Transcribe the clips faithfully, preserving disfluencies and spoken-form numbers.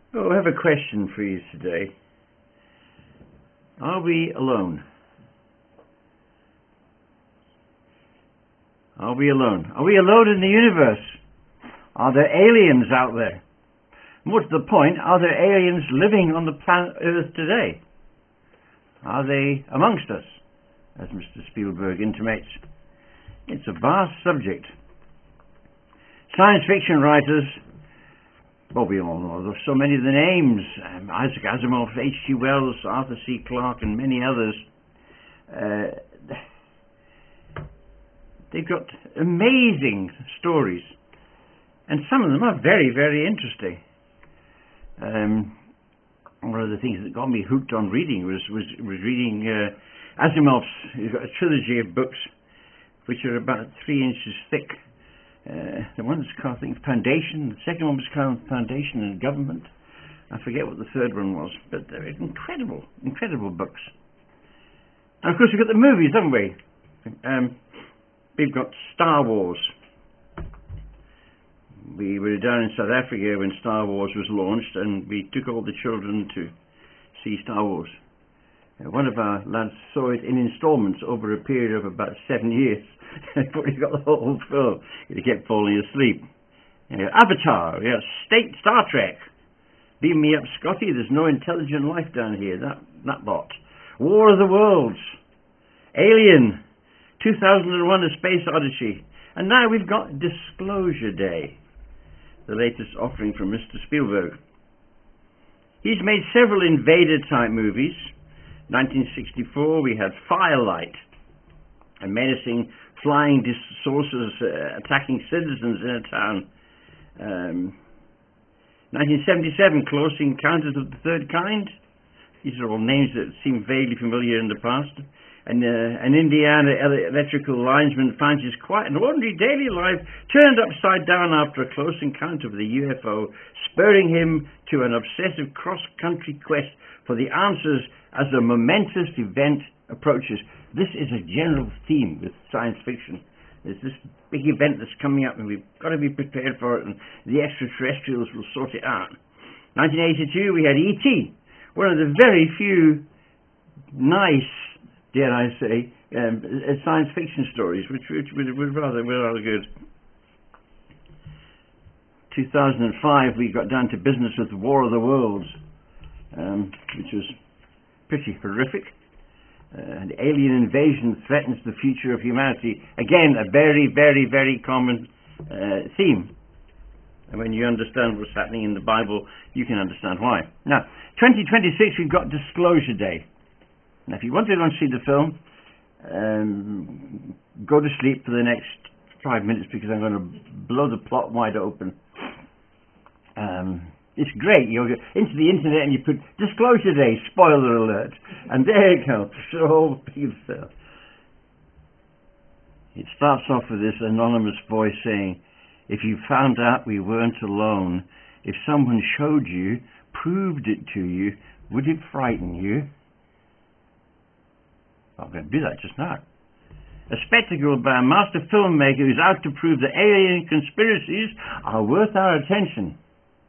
Oh, I have a question for you today. Are we alone? Are we alone? Are we alone in the universe? Are there aliens out there? More to the point, are there aliens living on the planet Earth today? Are they amongst us, as Mister Spielberg intimates? It's a vast subject. Science fiction writers, well, we all know there's so many of the names, um, Isaac Asimov, H G Wells, Arthur C. Clarke, and many others. Uh, they've got amazing stories, and some of them are very, very interesting. Um, one of the things that got me hooked on reading was was, was reading uh, Asimov's. He's got a trilogy of books which are about three inches thick. Uh, the one's called, I think, Foundation. The second one was called Foundation and Government. I forget what the third one was, but they're incredible, incredible books. And of course, we've got the movies, haven't we? Um, we've got Star Wars. We were down in South Africa when Star Wars was launched, and we took all the children to see Star Wars. Uh, one of our lads saw it in instalments over a period of about seven years. But he got the whole film. He kept falling asleep. Uh, Avatar, we have State Star Trek. Beam me up, Scotty. There's no intelligent life down here. That that lot. War of the Worlds. Alien. two thousand one: A Space Odyssey. And now we've got Disclosure Day, the latest offering from Mister Spielberg. He's made several invader-type movies. nineteen sixty-four, we had Firelight, a menacing flying saucers uh, attacking citizens in a town. Um, nineteen seventy-seven, Close Encounters of the Third Kind. These are all names that seem vaguely familiar in the past. And uh, an Indiana electrical linesman finds his quiet and ordinary daily life turned upside down after a close encounter with a U F O, spurring him to an obsessive cross-country quest for the answers as a momentous event approaches. This is a general theme with science fiction. There's this big event that's coming up, and we've got to be prepared for it, and the extraterrestrials will sort it out. nineteen eighty-two, we had E T, one of the very few nice, dare I say, um, science fiction stories, which, which were rather, were rather good. two thousand five, we got down to business with War of the Worlds, um, which was pretty horrific. Uh, an alien invasion threatens the future of humanity. Again, a very, very, very common uh, theme. And when you understand what's happening in the Bible, you can understand why. Now, twenty twenty-six, we've got Disclosure Day. Now, if you want to go and see the film, um, go to sleep for the next five minutes because I'm going to blow the plot wide open. Um, it's great. You go into the internet and you put Disclosure Day, spoiler alert, and there you go. So big stuff. It starts off with this anonymous voice saying, "If you found out we weren't alone, if someone showed you, proved it to you, would it frighten you?" I'm going to do that just now. A spectacle by a master filmmaker who's out to prove that alien conspiracies are worth our attention.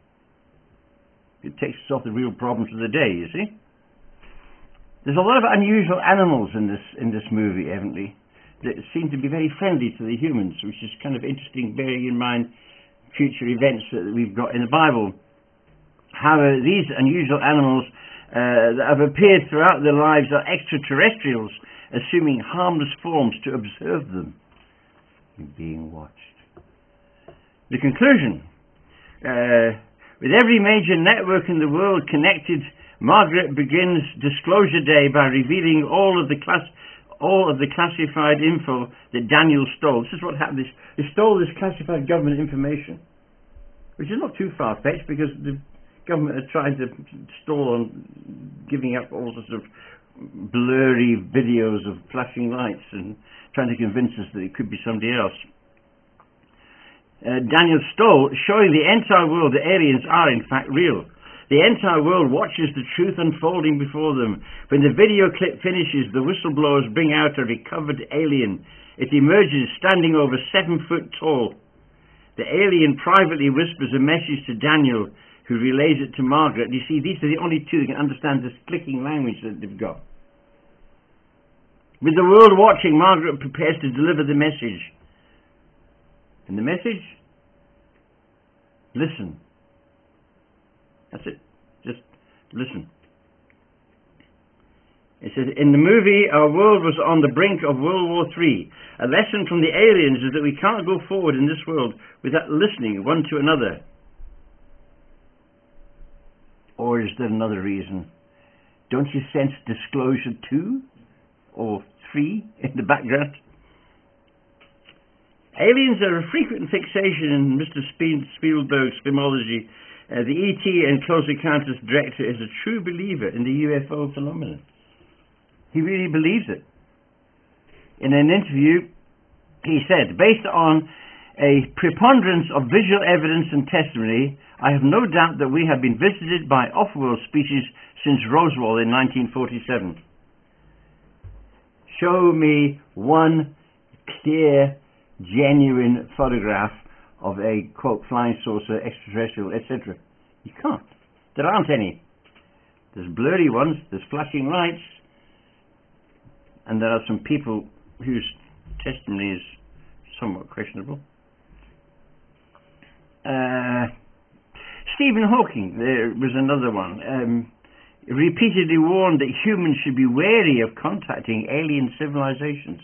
It takes us off the real problems of the day, you see. There's a lot of unusual animals in this in this movie, evidently, that seem to be very friendly to the humans, which is kind of interesting, bearing in mind future events that we've got in the Bible. However, these unusual animals uh, that have appeared throughout their lives are extraterrestrials, assuming harmless forms to observe them being watched. The conclusion. Uh, with every major network in the world connected, Margaret begins Disclosure Day by revealing all of the class, all of the classified info that Daniel stole. This is what happened. He stole this classified government information, which is not too far-fetched because the government are trying to stall on giving up all sorts of blurry videos of flashing lights and trying to convince us that it could be somebody else. Uh, Daniel Stoll showing the entire world that aliens are in fact real. The entire world watches the truth unfolding before them. When the video clip finishes, the whistleblowers bring out a recovered alien. It emerges standing over seven foot tall. The alien privately whispers a message to Daniel, who relays it to Margaret. You see, these are the only two who can understand this clicking language that they've got. With the world watching, Margaret prepares to deliver the message. And the message? Listen. That's it. Just listen. It says, in the movie, our world was on the brink of World War Three. A lesson from the aliens is that we can't go forward in this world without listening one to another. Or is there another reason? Don't you sense disclosure two or three in the background? Aliens are a frequent fixation in Mister Spielberg's filmology. Uh, the E T and Close Encounters director is a true believer in the U F O phenomenon. He really believes it. In an interview, he said, based on a preponderance of visual evidence and testimony, I have no doubt that we have been visited by off-world species since Roswell in nineteen forty-seven. Show me one clear, genuine photograph of a, quote, flying saucer, extraterrestrial, et cetera. You can't. There aren't any. There's blurry ones, there's flashing lights, and there are some people whose testimony is somewhat questionable. Uh, Stephen Hawking, there was another one, um, repeatedly warned that humans should be wary of contacting alien civilizations.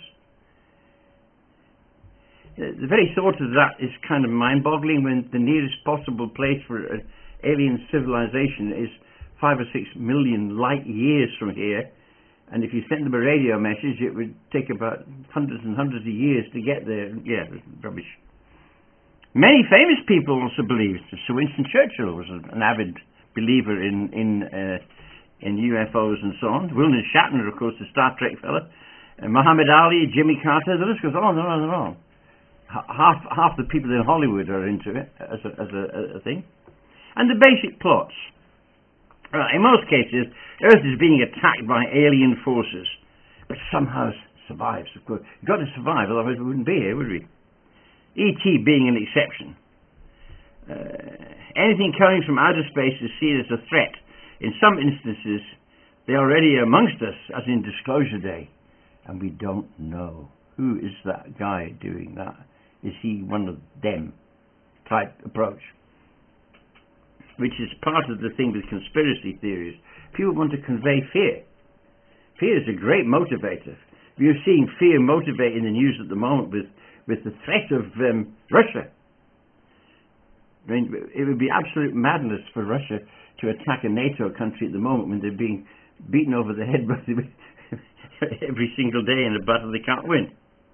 The very thought of that is kind of mind-boggling, when the nearest possible place for an alien civilization is five or six million light years from here, and if you sent them a radio message, it would take about hundreds and hundreds of years to get there. Yeah, rubbish. Many famous people also believed. Sir Winston Churchill was an avid believer in in uh, in U F Os and so on. William Shatner, of course, the Star Trek fella. Uh, Muhammad Ali, Jimmy Carter. The list goes on and on and on. Half half the people in Hollywood are into it as a, as a, a thing. And the basic plots. Right, in most cases, Earth is being attacked by alien forces, but somehow survives, of course. You've got to survive, otherwise we wouldn't be here, would we? E T being an exception. Uh, anything coming from outer space is seen as a threat. In some instances, they're already amongst us, as in Disclosure Day, and we don't know. Who is that guy doing that? Is he one of them type approach? Which is part of the thing with conspiracy theories. People want to convey fear. Fear is a great motivator. We're seeing fear motivate in the news at the moment with, with the threat of um, Russia. I mean, it would be absolute madness for Russia to attack a NATO country at the moment when they're being beaten over the head every single day in a battle they can't win.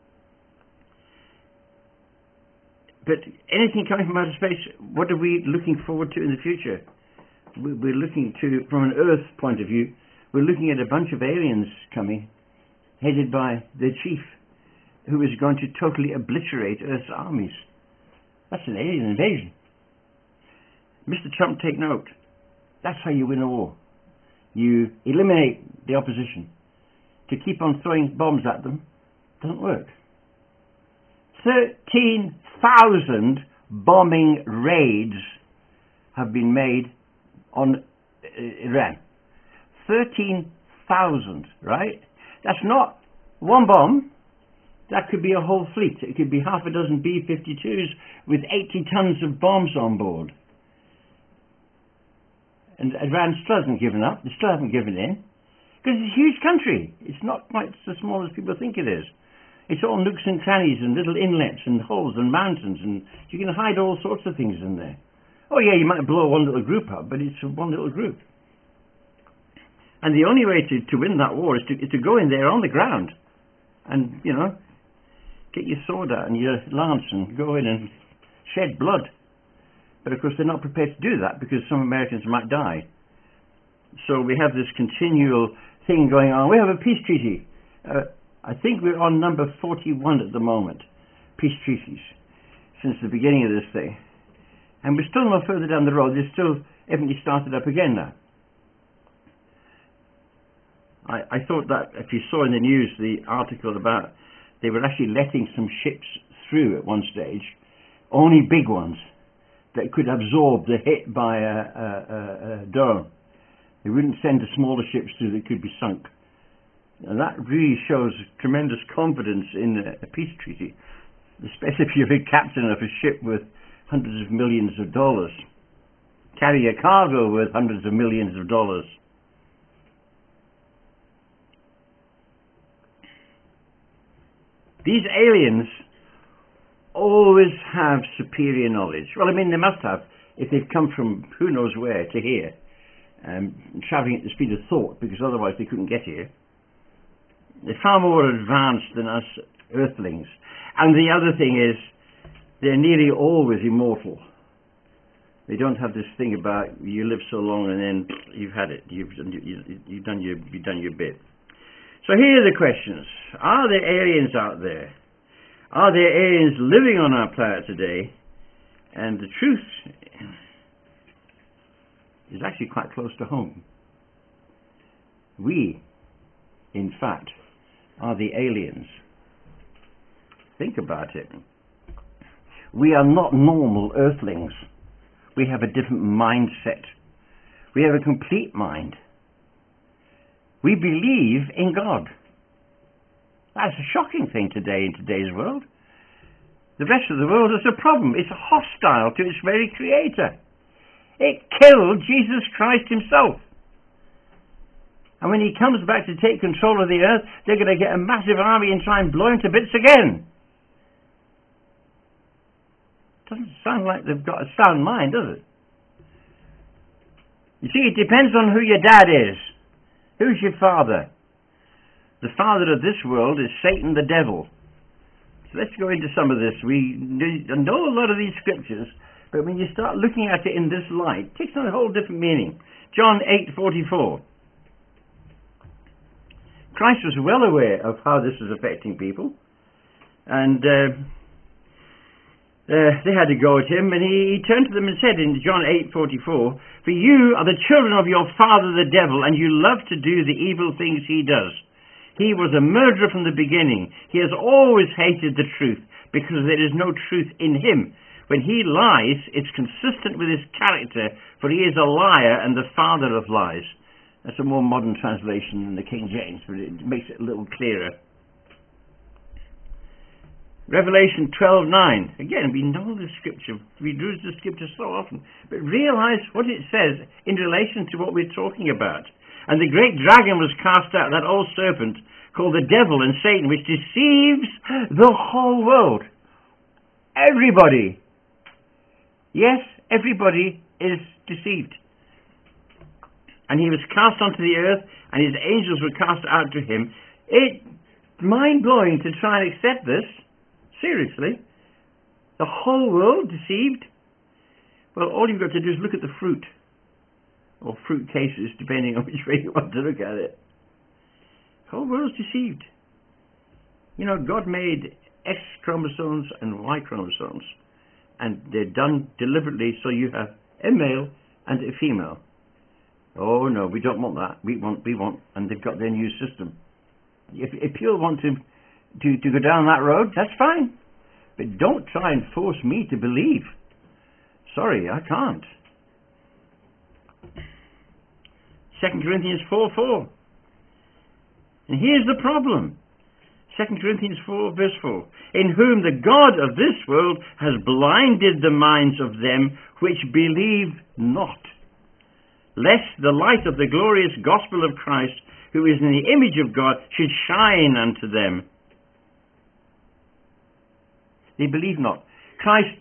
But anything coming from outer space, what are we looking forward to in the future? We're looking to, from an Earth point of view, we're looking at a bunch of aliens coming, headed by their chief, who is going to totally obliterate Earth's armies. That's an alien invasion. Mister Trump, take note. That's how you win a war. You eliminate the opposition. To keep on throwing bombs at them doesn't work. thirteen thousand bombing raids have been made on Iran. thirteen thousand, right? That's not one bomb. That could be a whole fleet. It could be half a dozen B fifty-twos with eighty tons of bombs on board. And Iran still hasn't given up. They still haven't given in. Because it's a huge country. It's not quite as small as people think it is. It's all nooks and crannies and little inlets and holes and mountains, and you can hide all sorts of things in there. Oh yeah, you might blow one little group up, but it's one little group. And the only way to, to win that war is to, is to go in there on the ground and, you know, get your sword out and your lance and go in and shed blood. But of course they're not prepared to do that because some Americans might die. So we have this continual thing going on. We have a peace treaty. Uh, I think we're on number forty-one at the moment, peace treaties, since the beginning of this thing. And we're still no further down the road. They're still evidently started up again now. I, I thought that if you saw in the news the article about they were actually letting some ships through at one stage, only big ones. that could absorb the hit by a, a, a, a drone. They wouldn't send the smaller ships through that could be sunk. And that really shows tremendous confidence in a, a peace treaty, especially if you're a captain of a ship with hundreds of millions of dollars, carry a cargo with hundreds of millions of dollars. These aliens always have superior knowledge. Well, I mean, they must have if they've come from who knows where to here, um, travelling at the speed of thought, because otherwise they couldn't get here. They're far more advanced than us earthlings. And the other thing is, they're nearly always immortal. They don't have this thing about you live so long and then you've had it. You've, you, you've, done, your, you've done your bit. So here are the questions. Are there aliens out there? Are there aliens living on our planet today? And the truth is actually quite close to home. We, in fact, are the aliens. Think about it. We are not normal earthlings. We have a different mindset. We have a complete mind. We believe in God. That's a shocking thing today in today's world. The rest of the world is a problem. It's hostile to its very creator. It killed Jesus Christ himself. And when he comes back to take control of the earth, they're going to get a massive army and try and blow him to bits again. Doesn't sound like they've got a sound mind, does it? You see, it depends on who your dad is. Who's your father? The father of this world is Satan the devil. So let's go into some of this. We know a lot of these scriptures, but when you start looking at it in this light, it takes on a whole different meaning. John eight forty-four. Christ was well aware of how this was affecting people, and uh, uh, they had to go at him, and he, he turned to them and said in John eight forty-four, "For you are the children of your father the devil, and you love to do the evil things he does. He was a murderer from the beginning. He has always hated the truth, because there is no truth in him. When he lies, it's consistent with his character, for he is a liar and the father of lies." That's a more modern translation than the King James, but it makes it a little clearer. Revelation twelve nine. Again, we know the scripture. We use the scripture so often. But realize what it says in relation to what we're talking about. "And the great dragon was cast out, that old serpent, called the devil and Satan, which deceives the whole world." Everybody. Yes, everybody is deceived. "And he was cast onto the earth, and his angels were cast out to him." It's mind-blowing to try and accept this. Seriously. The whole world deceived? Well, all you've got to do is look at the fruit. Or fruit cases, depending on which way you want to look at it. The whole world's deceived. You know, God made X chromosomes and Y chromosomes. And they're done deliberately so you have a male and a female. Oh no, we don't want that. We want, we want, and they've got their new system. If, if you want to, to, to go down that road, that's fine. But don't try and force me to believe. Sorry, I can't. Second Corinthians four four. And here's the problem. Second Corinthians four verse four. "In whom the God of this world has blinded the minds of them which believe not, lest the light of the glorious gospel of Christ, who is in the image of God, should shine unto them." They believe not. Christ,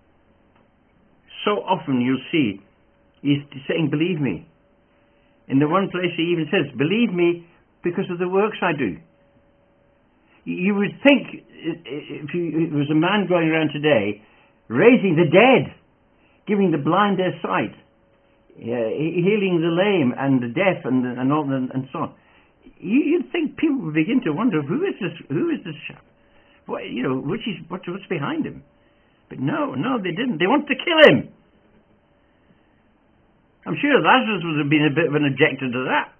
so often you'll see, he's saying, "Believe me." In the one place he even says, "Believe me because of the works I do." You would think if it was a man going around today, raising the dead, giving the blind their sight, Yeah, healing the lame and the deaf and and all and, and so on. You, you'd think people would begin to wonder, who is this? Who is this chap? What, you know, which is what, what's behind him? But no, no, they didn't. They wanted to kill him. I'm sure Lazarus would have been a bit of an objector to that.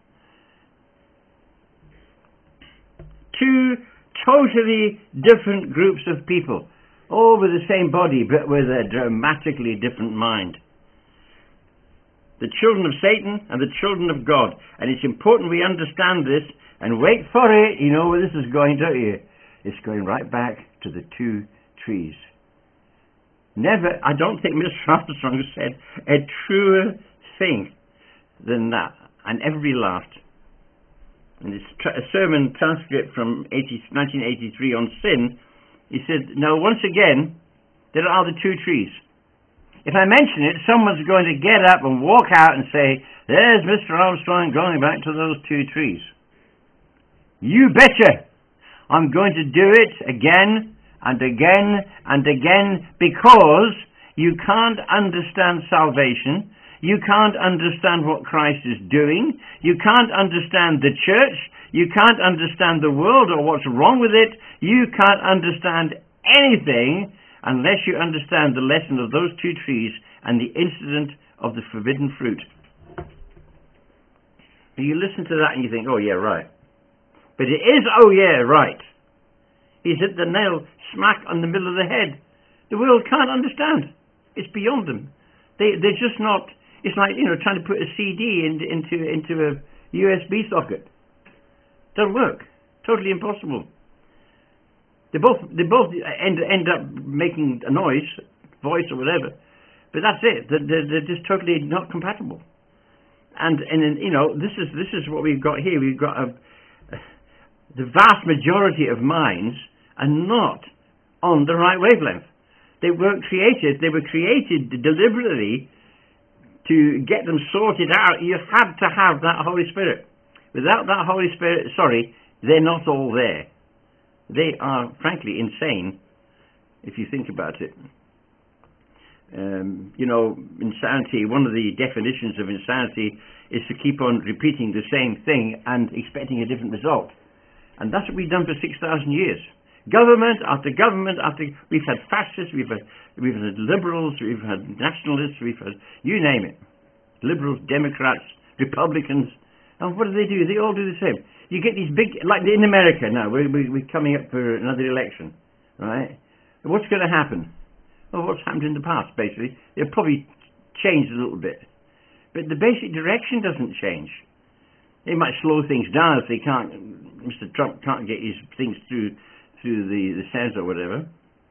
Two totally different groups of people. all with the same body, but with a dramatically different mind. The children of Satan and the children of God. And it's important we understand this, and wait for it. You know where this is going, don't you? It's going right back to the two trees. Never, I don't think Mister Armstrong said a truer thing than that. And everybody laughed. In this tra- sermon transcript from nineteen eighty-three on sin, he said, now once again, there are the two trees. If I mention it, someone's going to get up and walk out and say, there's Mister Armstrong going back to those two trees. You betcha! I'm going to do it again and again and again, because you can't understand salvation. You can't understand what Christ is doing. You can't understand the church. You can't understand the world or what's wrong with it. You can't understand anything unless you understand the lesson of those two trees and the incident of the forbidden fruit. You listen to that and you think, oh yeah, right. But it is, oh yeah, right. He's hit the nail smack on the middle of the head. The world can't understand. It's beyond them. They, they're just not... It's like, you know, trying to put a C D in, into into a U S B socket. Doesn't work. Totally impossible. They both they both end end up making a noise, voice or whatever, but that's it. They're, they're, they're just totally not compatible. And and you know, this is this is what we've got here. We've got a, a, the vast majority of minds are not on the right wavelength. They weren't created. They were created deliberately to get them sorted out. You had to have that Holy Spirit. Without that Holy Spirit, sorry, they're not all there. They are, frankly, insane, if you think about it. Um, you know, insanity, one of the definitions of insanity is to keep on repeating the same thing and expecting a different result. And that's what we've done for six thousand years. Government after government after... We've had fascists, we've had, we've had liberals, we've had nationalists, we've had... You name it. Liberals, Democrats, Republicans. And what do they do? They all do the same. You get these big... Like in America now, we're, we're coming up for another election. Right? What's going to happen? Well, what's happened in the past, basically. They'll probably change a little bit. But the basic direction doesn't change. They might slow things down if they can't... Mister Trump can't get his things through... through the, the Senate or whatever.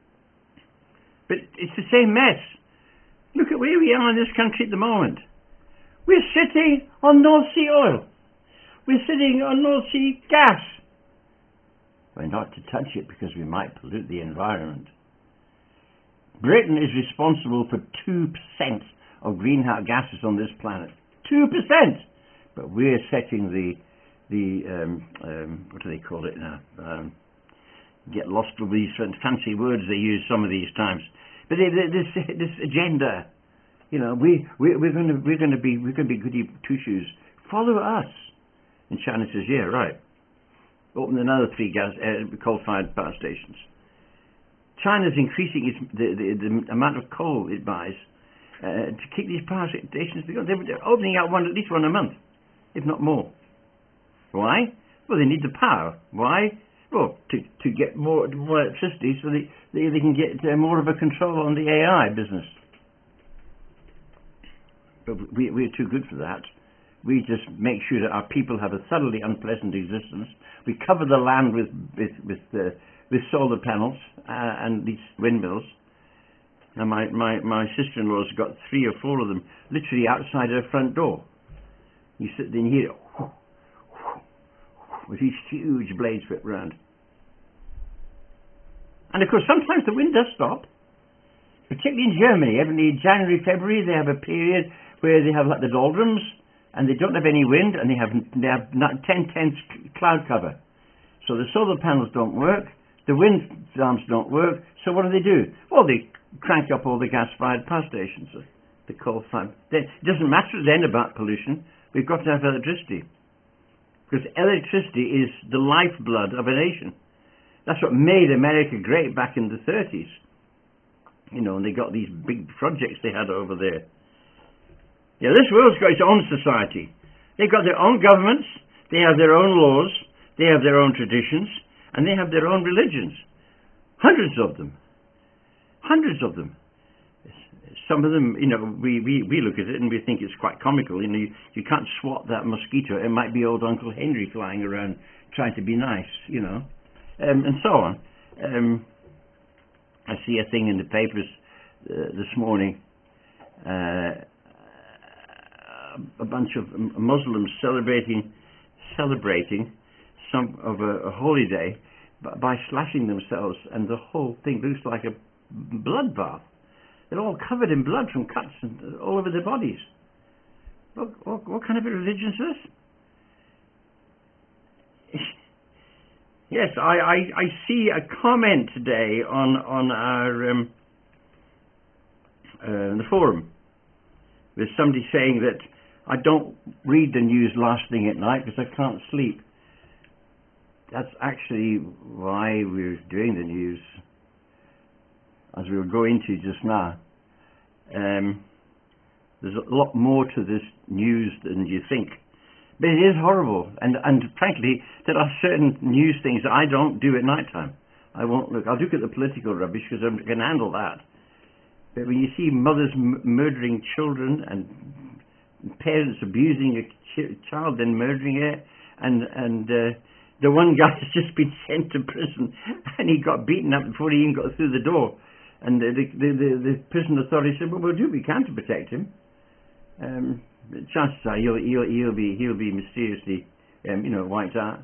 But it's the same mess. Look at where we are in this country at the moment. We're sitting on North Sea oil. We're sitting on North Sea gas. We're not to touch it because we might pollute the environment. Britain is responsible for two percent of greenhouse gases on this planet. two percent! But we're setting the, the um, um, what do they call it now? Um, get lost with these fancy words they use some of these times, but they, they, this this agenda, you know, we, we we're going to we're going to be we're going to be goody two shoes. Follow us. And China says, yeah, right. Open another three gas uh, coal-fired power stations. China's increasing its, the, the the amount of coal it buys uh, to keep these power stations going. They're, they're opening out one at least one a month, if not more. Why? Well, they need the power. Why? Well, to, to get more, more electricity so they, they, they can get uh, more of a control on the A I business. But we, we're too good for that. We just make sure that our people have a thoroughly unpleasant existence. We cover the land with with with, uh, with solar panels uh, and these windmills. Now my, my, my sister-in-law's got three or four of them literally outside her front door. You sit there and hear it with these huge blades whipped round. And of course sometimes the wind does stop, particularly in Germany. Every January, February they have a period where they have like the doldrums and they don't have any wind and they have, they have not ten tenths cloud cover. So the solar panels don't work, the wind farms don't work, so what do they do? Well, they crank up all the gas-fired power stations, the coal-fired. It doesn't matter then about pollution, we've got to have electricity. Because electricity is the lifeblood of a nation. That's what made America great back in the thirties. You know, and they got these big projects they had over there. Yeah, this world's got its own society. They've got their own governments, they have their own laws, they have their own traditions, and they have their own religions. Hundreds of them. Hundreds of them. Some of them, you know, we, we, we look at it and we think it's quite comical. You know, you, you can't swat that mosquito. It might be old Uncle Henry flying around trying to be nice, you know, um, and so on. Um, I see a thing in the papers uh, this morning. Uh, a bunch of Muslims celebrating celebrating some of a, a holy day by slashing themselves, and the whole thing looks like a bloodbath. They're all covered in blood from cuts and all over their bodies. What, what, what kind of a religion is this? Yes, I, I, I see a comment today on on our um, uh, the forum. There's somebody saying that I don't read the news last thing at night because I can't sleep. That's actually why we're doing the news, as we'll go into just now. Um, there's a lot more to this news than you think. But it is horrible, and, and frankly, there are certain news things that I don't do at night time. I won't look. I'll look at the political rubbish because I can handle that. But when you see mothers m- murdering children and parents abusing a ch- child, then murdering it, and and uh, the one guy has just been sent to prison, and he got beaten up before he even got through the door. And the the, the, the, the prison authority said, "Well, we'll do what we can to protect him." Um, chances are he'll, he'll he'll be he'll be mysteriously, um, you know, wiped out.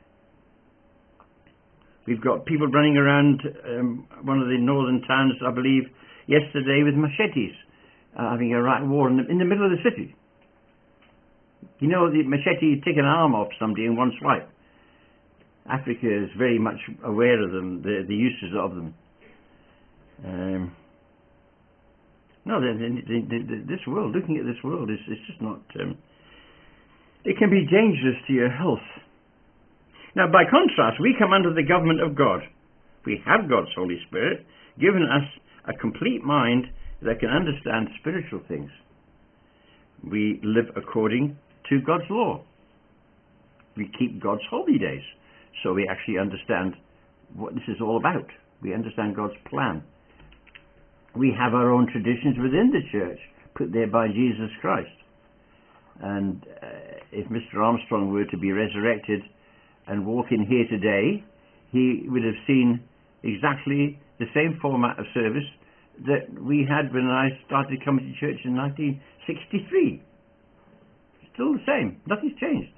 We've got people running around um, one of the northern towns, I believe, yesterday with machetes, uh, having a right war in the, in the middle of the city. You know, the machete take an arm off somebody in one swipe. Africa is very much aware of them, the, the uses of them. Um, no, the, the, the, the, this world, looking at this world, is, is just not... Um, it can be dangerous to your health. Now, by contrast, we come under the government of God. We have God's Holy Spirit, given us a complete mind that can understand spiritual things. We live according to God's law. We keep God's holy days, so we actually understand what this is all about. We understand God's plan. We have our own traditions within the church, put there by Jesus Christ. And uh, if Mister Armstrong were to be resurrected and walk in here today, he would have seen exactly the same format of service that we had when I started coming to church in nineteen sixty-three. Still the same. Nothing's changed.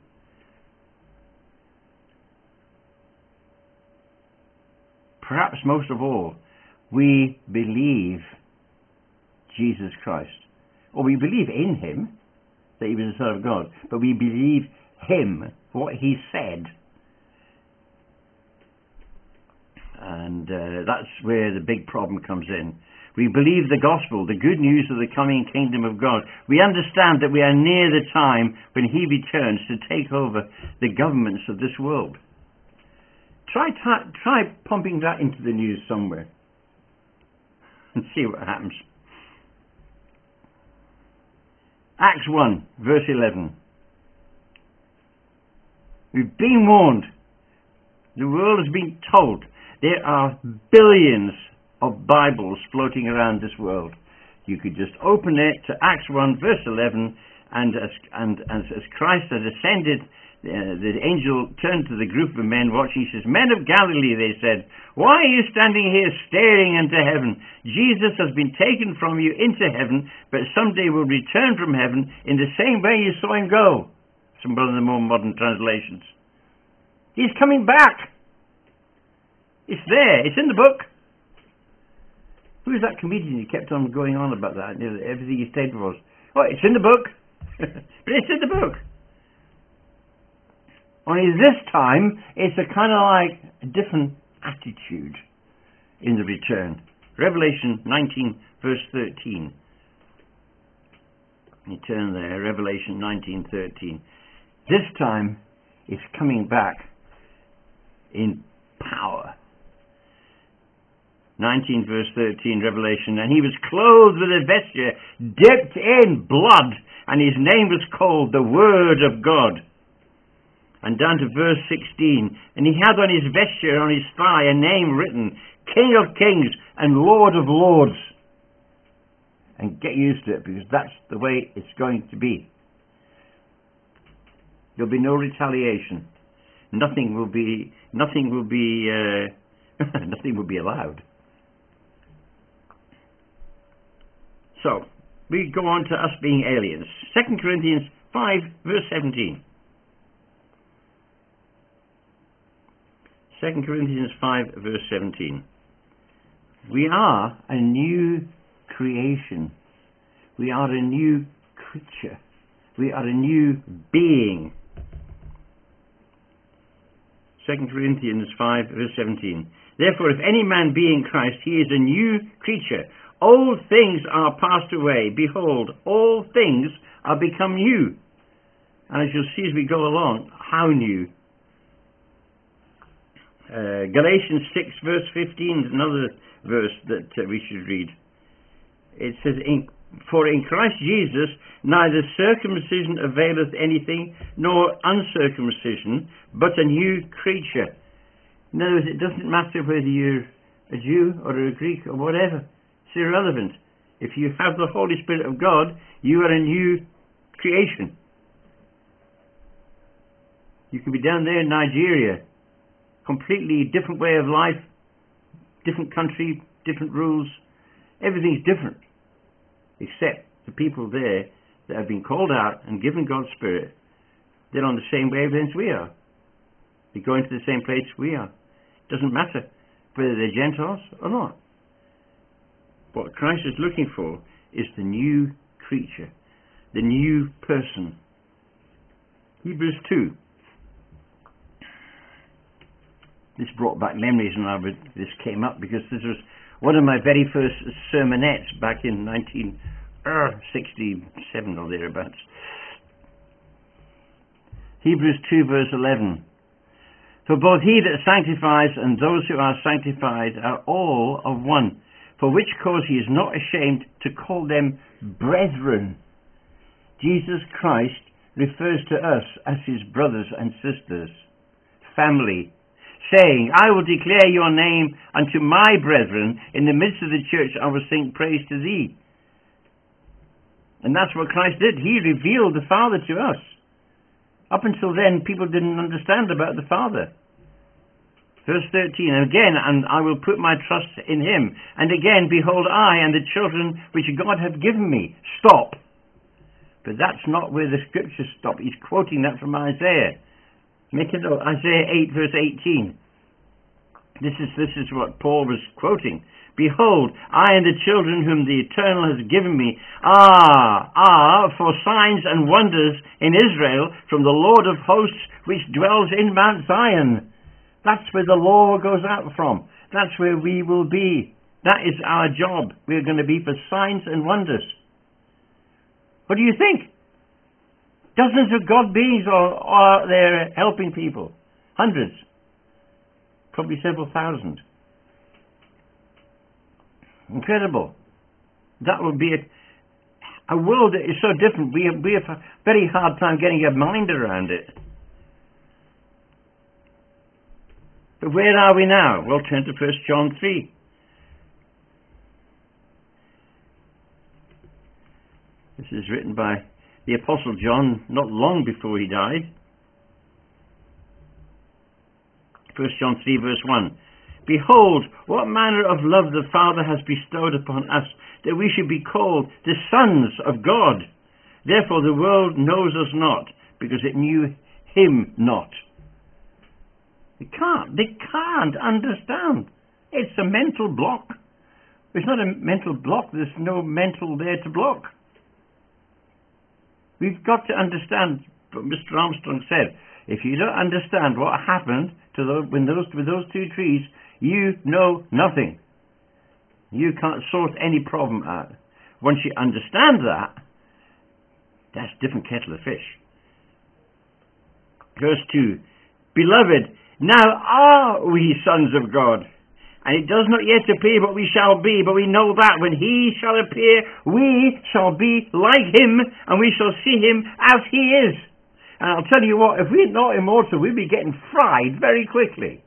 Perhaps most of all, we believe Jesus Christ. Or we believe in him, that he was the Son of God, but we believe him, what he said. And uh, that's where the big problem comes in. We believe the gospel, the good news of the coming kingdom of God. We understand that we are near the time when he returns to take over the governments of this world. Try, try, try pumping that into the news somewhere and see what happens. Acts one, verse eleven. We've been warned. The world has been told. There are billions of Bibles floating around this world. You could just open it to Acts one, verse eleven, and as, and, and as Christ has ascended, uh, the angel turned to the group of men watching. He says, "Men of Galilee," they said, "why are you standing here staring into heaven? Jesus has been taken from you into heaven, but someday will return from heaven in the same way you saw him go." Some of the more modern translations. He's coming back. It's there. It's in the book. Who's that comedian who kept on going on about that? You know, everything he said was, "Oh, it's in the book." But it's in the book. Only this time, it's a kind of like a different attitude in the return. Revelation nineteen, verse thirteen. You turn there, Revelation nineteen, thirteen. This time, it's coming back in power. nineteen, verse thirteen, Revelation. "And he was clothed with a vesture dipped in blood, and his name was called the Word of God. And down to verse sixteen. And he had on his vesture, on his thigh, a name written, King of Kings and Lord of Lords. And get used to it, because that's the way it's going to be. There'll be no retaliation. Nothing will be, nothing will be, uh, nothing will be allowed. So, we go on to us being aliens. Second Corinthians five, verse seventeen. Second Corinthians five, verse seventeen. We are a new creation. We are a new creature. We are a new being. Second Corinthians five, verse seventeen. Therefore, if any man be in Christ, he is a new creature. Old things are passed away. Behold, all things are become new. And as you'll see as we go along, how new? Uh, Galatians six, verse fifteen is another verse that uh, we should read. It says, in, For in Christ Jesus neither circumcision availeth anything, nor uncircumcision, but a new creature. In other words, it doesn't matter whether you're a Jew or a Greek or whatever. It's irrelevant. If you have the Holy Spirit of God, you are a new creation. You can be down there in Nigeria, completely different way of life, different country, different rules. Everything's different, except the people there that have been called out and given God's Spirit. They're on the same wavelength we are. They're going to the same place we are. It doesn't matter whether they're Gentiles or not. What Christ is looking for is the new creature, the new person. Hebrews two. This brought back memories when I was, this came up, because this was one of my very first sermonettes back in nineteen sixty-seven or thereabouts. Hebrews two, verse eleven. For both he that sanctifies and those who are sanctified are all of one, for which cause he is not ashamed to call them brethren. Jesus Christ refers to us as his brothers and sisters, family, saying, I will declare your name unto my brethren. In the midst of the church I will sing praise to thee. And that's what Christ did. He revealed the Father to us. Up until then, people didn't understand about the Father. Verse thirteen, and again, and I will put my trust in him. And again, behold, I and the children which God hath given me. Stop. But that's not where the scriptures stop. He's quoting that from Isaiah. Make a note, Isaiah eight, verse eighteen. This is, this is what Paul was quoting. Behold, I and the children whom the Eternal has given me are, are for signs and wonders in Israel from the Lord of hosts, which dwells in Mount Zion. That's where the law goes out from. That's where we will be. That is our job. We're going to be for signs and wonders. What do you think? Dozens of God beings are, are there helping people. Hundreds. Probably several thousand. Incredible. That would be a, a world that is so different. We have, we have a very hard time getting our mind around it. But where are we now? Well, turn to First John three. This is written by the Apostle John not long before he died. First John three, verse one. Behold, what manner of love the Father has bestowed upon us, that we should be called the sons of God. Therefore the world knows us not, because it knew him not. They can't. They can't understand. It's a mental block. It's not a mental block. There's no mental there to block. We've got to understand what Mister Armstrong said. If you don't understand what happened to those, when those, with those two trees, you know nothing. You can't sort any problem out. Once you understand that, that's a different kettle of fish. Verse two. Beloved, now are we sons of God, and it does not yet appear what we shall be, but we know that when he shall appear, we shall be like him, and we shall see him as he is. And I'll tell you what, if we're not immortal, we'd be getting fried very quickly.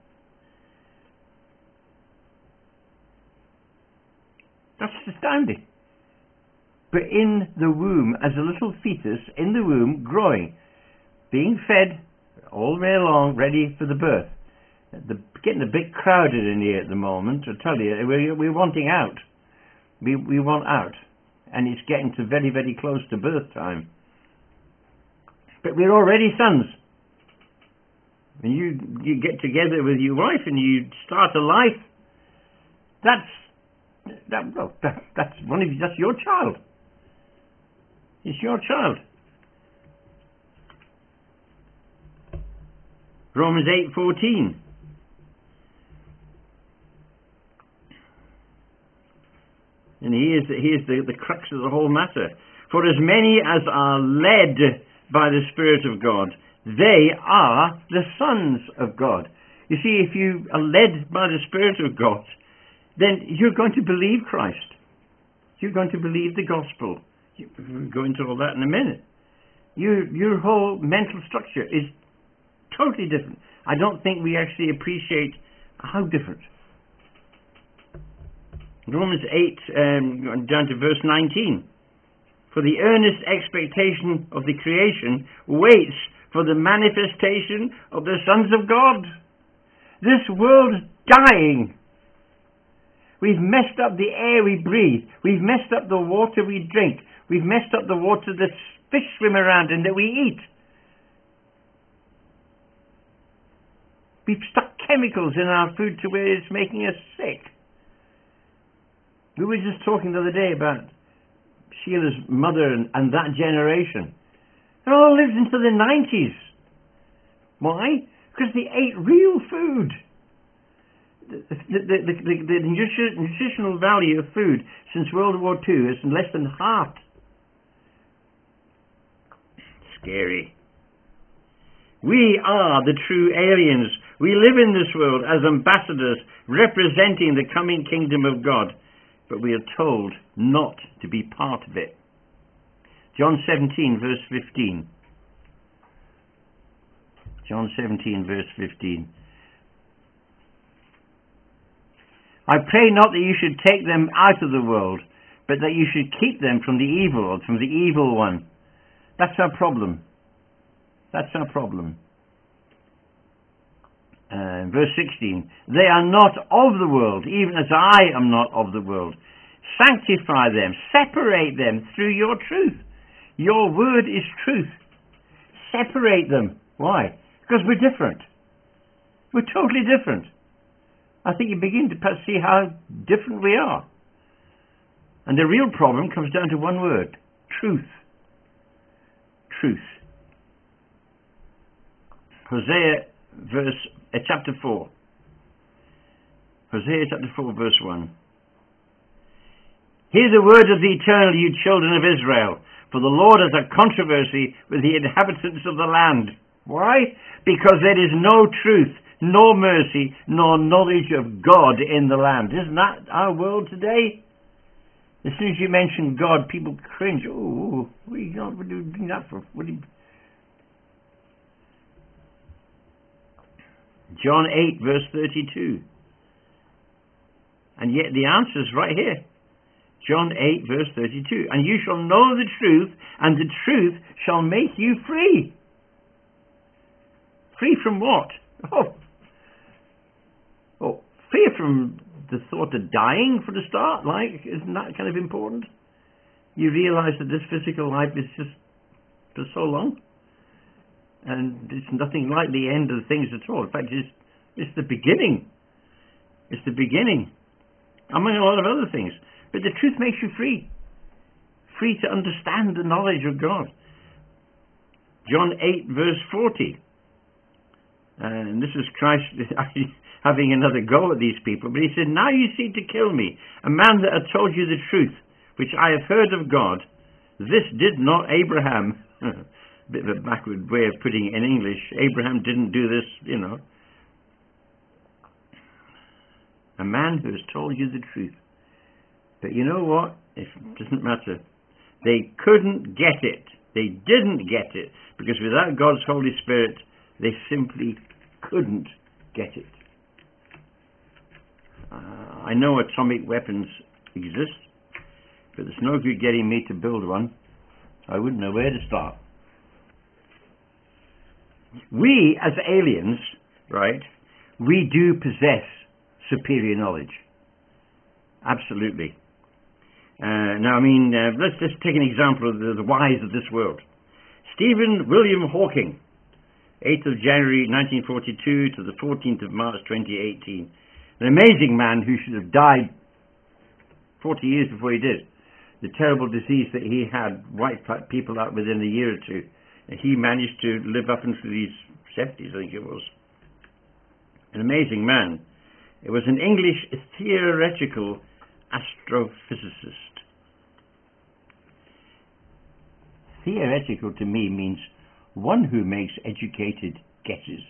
That's astounding. But in the womb, as a little fetus, in the womb, growing, being fed all the way along, ready for the birth. The, getting a bit crowded in here at the moment, I tell you, we're, we're wanting out. We, we want out. And it's getting to very, very close to birth time. But we're already sons. When you, you get together with your wife and you start a life, that's, that, well, that, that's, one of, that's your child. It's your child. Romans eight fourteen. And here's, the, here's the, the crux of the whole matter. For as many as are led by the Spirit of God, they are the sons of God. You see, if you are led by the Spirit of God, then you're going to believe Christ. You're going to believe the gospel. We'll go into all that in a minute. Your, your whole mental structure is totally different. I don't think we actually appreciate how different. Romans eight, um, down to verse nineteen. For the earnest expectation of the creation waits for the manifestation of the sons of God. This world's dying. We've messed up the air we breathe. We've messed up the water we drink. We've messed up the water that fish swim around in that we eat. We've stuck chemicals in our food to where it's making us sick. We were just talking the other day about Sheila's mother and, and that generation. They all lived into the nineties. Why? Because they ate real food. The, the, the, the, the nutritional value of food since World War Two is less than half. Scary. We are the true aliens. We live in this world as ambassadors representing the coming kingdom of God, but we are told not to be part of it. John seventeen verse fifteen. John seventeen verse fifteen. I pray not that you should take them out of the world, but that you should keep them from the evil, or from the evil one. That's our problem. That's our problem. Uh, verse sixteen. They are not of the world, even as I am not of the world. Sanctify them, separate them through your truth. Your word is truth. Separate them. Why? Because we're different. We're totally different. I think you begin to see how different we are. And the real problem comes down to one word. Truth. Truth. Hosea verse, uh, chapter four. Hosea chapter four verse one. Hear the word of the Eternal, you children of Israel, for the Lord has a controversy with the inhabitants of the land. Why? Because there is no truth, nor mercy, nor knowledge of God in the land. Isn't that our world today? As soon as you mention God, people cringe. Oh, what are you doing that for? What are you... John eight verse thirty-two. And yet the answer is right here. John eight verse thirty-two. And you shall know the truth, and the truth shall make you free. Free from what? Oh, oh free from the thought of dying for the start. Like, isn't that kind of important? You realize that this physical life is just for so long, and it's nothing like the end of things at all. In fact, it's, it's the beginning. It's the beginning, among a lot of other things. But the truth makes you free. Free to understand the knowledge of God. John eight verse forty. And this is Christ having another go at these people. But he said, now you seek to kill me, a man that hath told you the truth, which I have heard of God. This did not Abraham. Bit of a backward way of putting it in English. Abraham didn't do this, you know. A man who has told you the truth. But you know what? It doesn't matter. They couldn't get it. They didn't get it, because without God's Holy Spirit, they simply couldn't get it. Uh, I know atomic weapons exist, but it's no good getting me to build one. I wouldn't know where to start. We, as aliens, right, we do possess superior knowledge. Absolutely. Uh, now, I mean, uh, let's just take an example of the, the wise of this world. Stephen William Hawking, eighth of January nineteen forty-two to the fourteenth of March twenty eighteen. An amazing man who should have died forty years before he did. The terrible disease that he had wiped people out within a year or two. And he managed to live up into his seventies, I think it was. An amazing man. It was an English theoretical astrophysicist. Theoretical to me means one who makes educated guesses.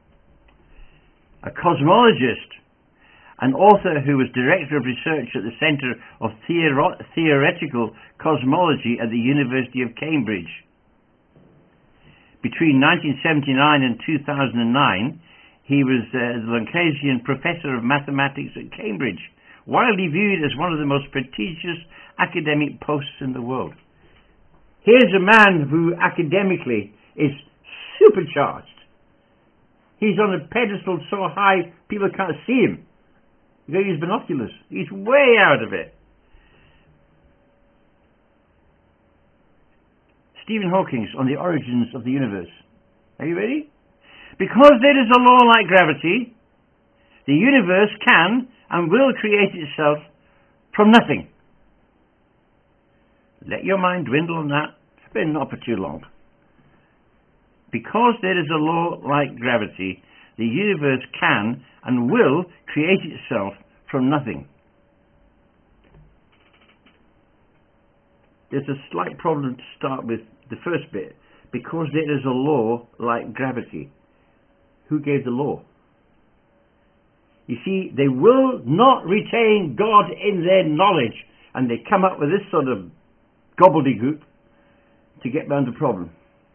A cosmologist, an author who was director of research at the Centre of Theoro- Theoretical Cosmology at the University of Cambridge. Between nineteen seventy-nine and two thousand nine, he was uh, the Lancasian Professor of Mathematics at Cambridge, widely viewed as one of the most prestigious academic posts in the world. Here's a man who academically is supercharged. He's on a pedestal so high people can't see him. You gotta use binoculars. He's way out of it. Stephen Hawking on the origins of the universe. Are you ready? Because there is a law like gravity, the universe can and will create itself from nothing. Let your mind dwindle on that, but not for too long. Because there is a law like gravity, the universe can and will create itself from nothing. There's a slight problem to start with the first bit. Because there is a law like gravity. Who gave the law? You see, they will not retain God in their knowledge, and they come up with this sort of gobbledygook to get round the problem.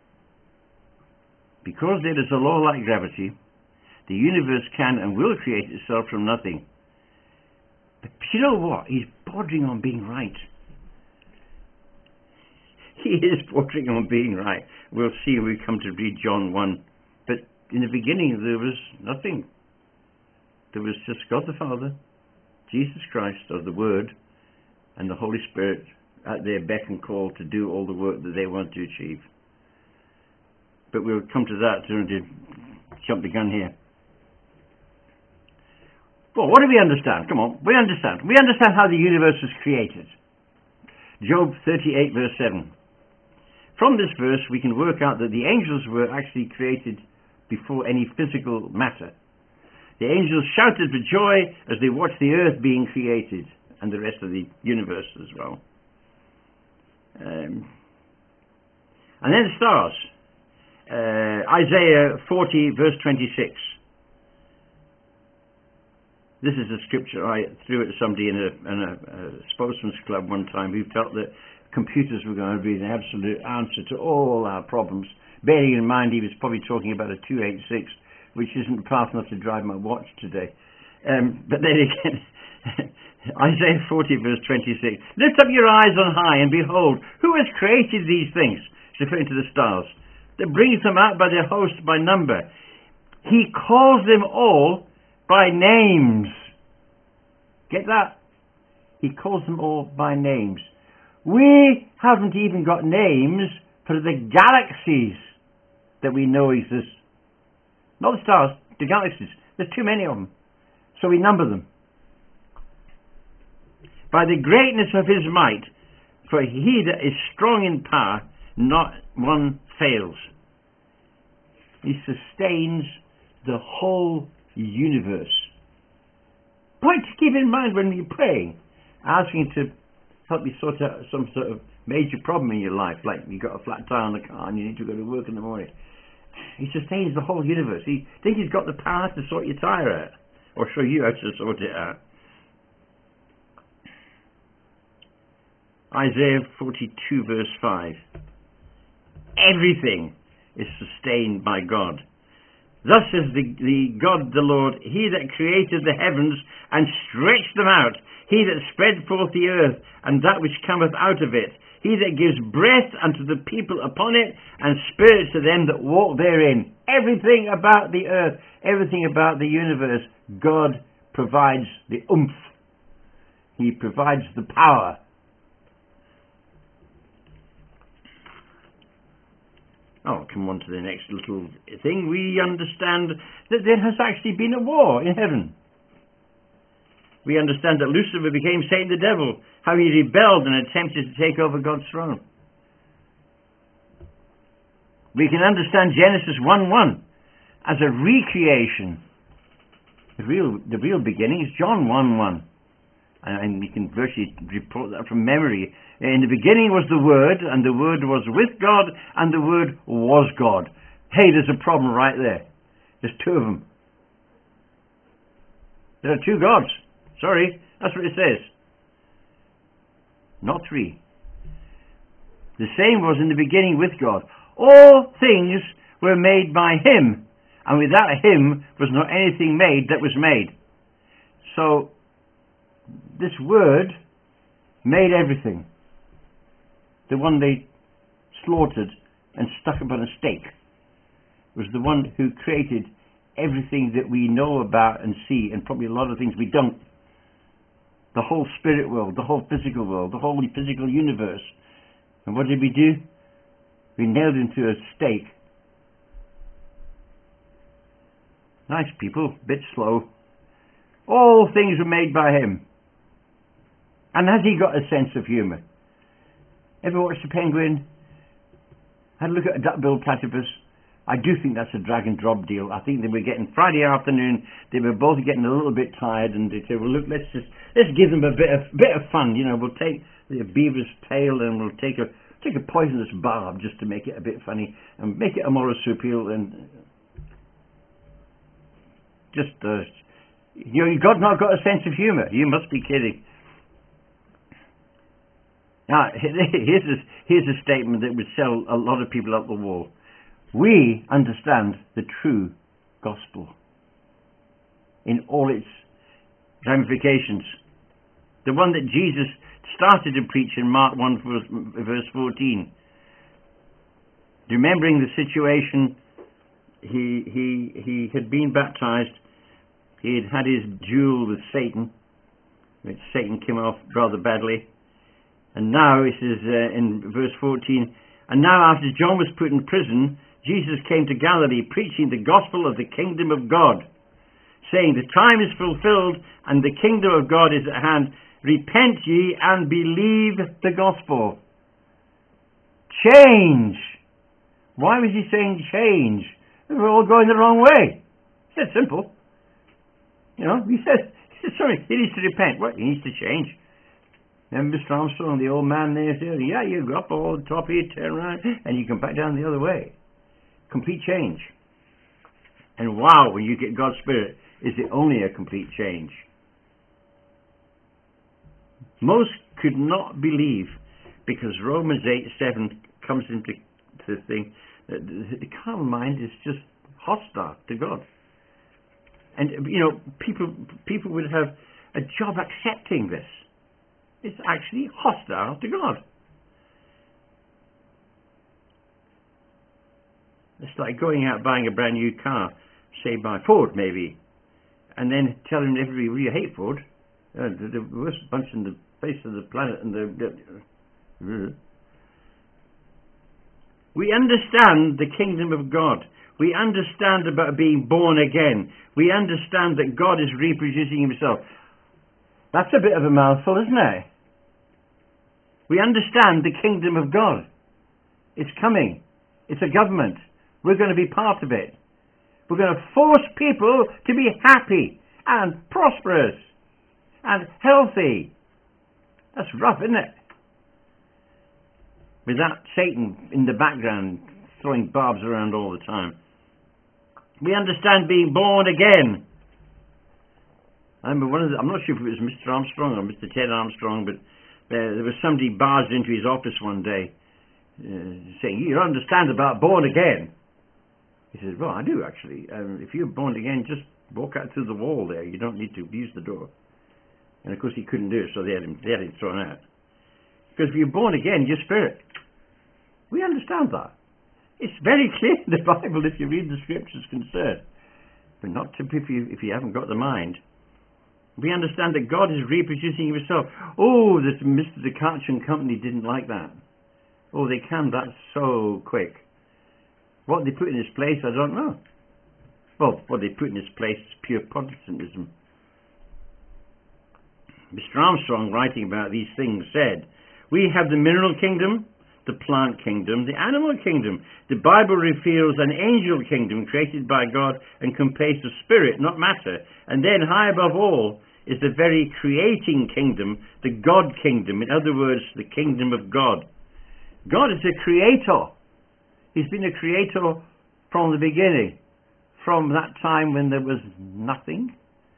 Because there is a law like gravity, the universe can and will create itself from nothing. But you know what? He's bordering on being right. He is bordering on being right. We'll see when we come to read John one. But in the beginning there was nothing. There was just God the Father, Jesus Christ, or the Word, and the Holy Spirit at their beck and call to do all the work that they want to achieve. But we'll come to that to jump the gun here. Well, what do we understand? Come on, we understand. We understand how the universe was created. Job thirty-eight verse seven. From this verse we can work out that the angels were actually created before any physical matter. The angels shouted for joy as they watched the earth being created and the rest of the universe as well. Um, and then the stars. Uh, Isaiah forty verse twenty-six. This is a scripture I threw at somebody in a, in a, a spokesman's club one time who felt that computers were going to be the absolute answer to all our problems, bearing in mind he was probably talking about a two eighty-six, which isn't fast enough to drive my watch today. Um, but then again, Isaiah forty verse twenty-six. Lift up your eyes on high and behold, who has created these things? It's referring to the stars. That brings them out by their host by number. He calls them all by names. Get that? He calls them all by names. We haven't even got names for the galaxies that we know exist. Not the stars, the galaxies. There's too many of them. So we number them. By the greatness of his might, for he that is strong in power, not one fails. He sustains the whole universe. Point to keep in mind when you're praying, asking to help you sort out some sort of major problem in your life, like you've got a flat tire on the car and you need to go to work in the morning. He sustains the whole universe. He thinks he's got the power to sort your tire out, or show you how to sort it out. Isaiah forty-two verse five. Everything is sustained by God. Thus says the, the God the Lord, He that created the heavens and stretched them out, He that spread forth the earth and that which cometh out of it, He that gives breath unto the people upon it, and spirit to them that walk therein. Everything about the earth, everything about the universe, God provides the oomph. He provides the power. Oh, come on to the next little thing. We understand that there has actually been a war in heaven. We understand that Lucifer became Satan the devil, how he rebelled and attempted to take over God's throne. We can understand Genesis one one as a recreation. The real, the real beginning is John one one. And we can virtually report that from memory. In the beginning was the Word, and the Word was with God, and the Word was God. Hey, there's a problem right there. There's two of them. There are two gods. Sorry, that's what it says. Not three. The same was in the beginning with God. All things were made by Him, and without Him was not anything made that was made. So, this Word made everything. The one they slaughtered and stuck up on a stake was the one who created everything that we know about and see, and probably a lot of things we don't. The whole spirit world, the whole physical world, the whole physical universe. And what did we do? We nailed him to a stake. Nice people, bit slow. All things were made by Him. And has He got a sense of humour? Ever watched a penguin? Had a look at a duck-billed platypus? I do think that's a drag and drop deal. I think they were getting Friday afternoon, they were both getting a little bit tired, and they said, well look, let's just let's give them a bit of bit of fun, you know, we'll take the beaver's tail and we'll take a take a poisonous barb just to make it a bit funny and make it a marsupial, and just uh, you know, God's not got a sense of humour. You must be kidding. Now, here's a, here's a statement that would sell a lot of people up the wall. We understand the true gospel in all its ramifications. The one that Jesus started to preach in Mark one verse fourteen. Remembering the situation, he, he, he had been baptized. He had had his duel with Satan, which Satan came off rather badly. And now, it says uh, in verse fourteen, and now after John was put in prison, Jesus came to Galilee, preaching the gospel of the kingdom of God, saying, the time is fulfilled, and the kingdom of God is at hand. Repent ye and believe the gospel. Change. Why was he saying change? We're all going the wrong way. It's simple. You know, he says, sorry, he needs to repent. What? He needs to change. Remember Mister Armstrong, the old man there, said, yeah, you go up all the top here, turn around, and you come back down the other way. Complete change. And wow, when you get God's Spirit, is it only a complete change? Most could not believe, because Romans eight seven comes into the thing, that the carnal mind is just hostile to God. And, you know, people people would have a job accepting this. It's actually hostile to God. It's like going out buying a brand new car, say by Ford maybe, and then telling everybody, well, you hate Ford. Uh, the, the worst bunch in the face of the planet. And the, the, we understand the kingdom of God. We understand about being born again. We understand that God is reproducing Himself. That's a bit of a mouthful, isn't it? We understand the kingdom of God. It's coming. It's a government. We're going to be part of it. We're going to force people to be happy and prosperous and healthy. That's rough, isn't it? With that Satan in the background throwing barbs around all the time. We understand being born again. I remember one of the, I'm not sure if it was Mister Armstrong or Mister Ted Armstrong, but there, there was somebody barged into his office one day, uh, saying, you don't understand about born again. He says, well, I do actually. Um, if you're born again, just walk out through the wall there. You don't need to use the door. And of course he couldn't do it, so they had him, they had him thrown out. Because if you're born again, you're spirit. We understand that. It's very clear in the Bible if you read the scriptures concerned. But not to, if you if you haven't got the mind. We understand that God is reproducing himself. Oh, this Mister the Cartoon Company didn't like that. Oh, they can that so quick. What they put in its place, I don't know. Well, what they put in its place is pure Protestantism. Mister Armstrong, writing about these things, said, we have the mineral kingdom, the plant kingdom, the animal kingdom. The Bible reveals an angel kingdom created by God and composed of spirit, not matter. And then, high above all, is the very creating kingdom, the God kingdom. In other words, the kingdom of God. God is a creator. He's been a creator from the beginning, from that time when there was nothing.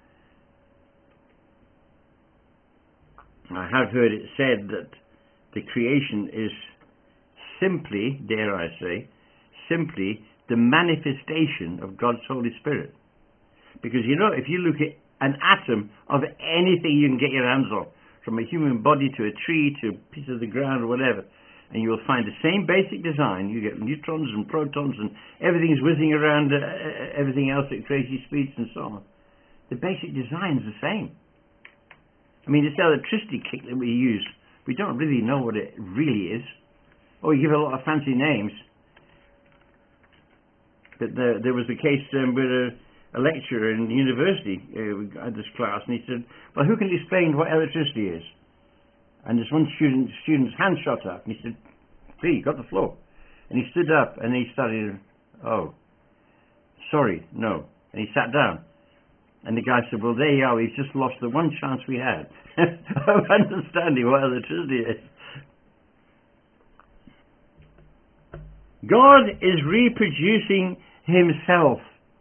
I have heard it said that the creation is simply, dare I say, simply the manifestation of God's Holy Spirit. Because, you know, if you look at an atom of anything you can get your hands on, from a human body to a tree to a piece of the ground or whatever, and you will find the same basic design. You get neutrons and protons and everything's whizzing around uh, everything else at crazy speeds and so on. The basic design is the same. I mean, this electricity kick that we use, we don't really know what it really is. Or you give it a lot of fancy names. But there, there was a case um, where a, a lecturer in the university uh, we had this class, and he said, well, who can explain what electricity is? And this one student, student's hand shot up, and he said, please, got the floor. And he stood up, and he started, oh, sorry, no. And he sat down. And the guy said, well, there you are, we've just lost the one chance we had of understanding what electricity is. God is reproducing himself.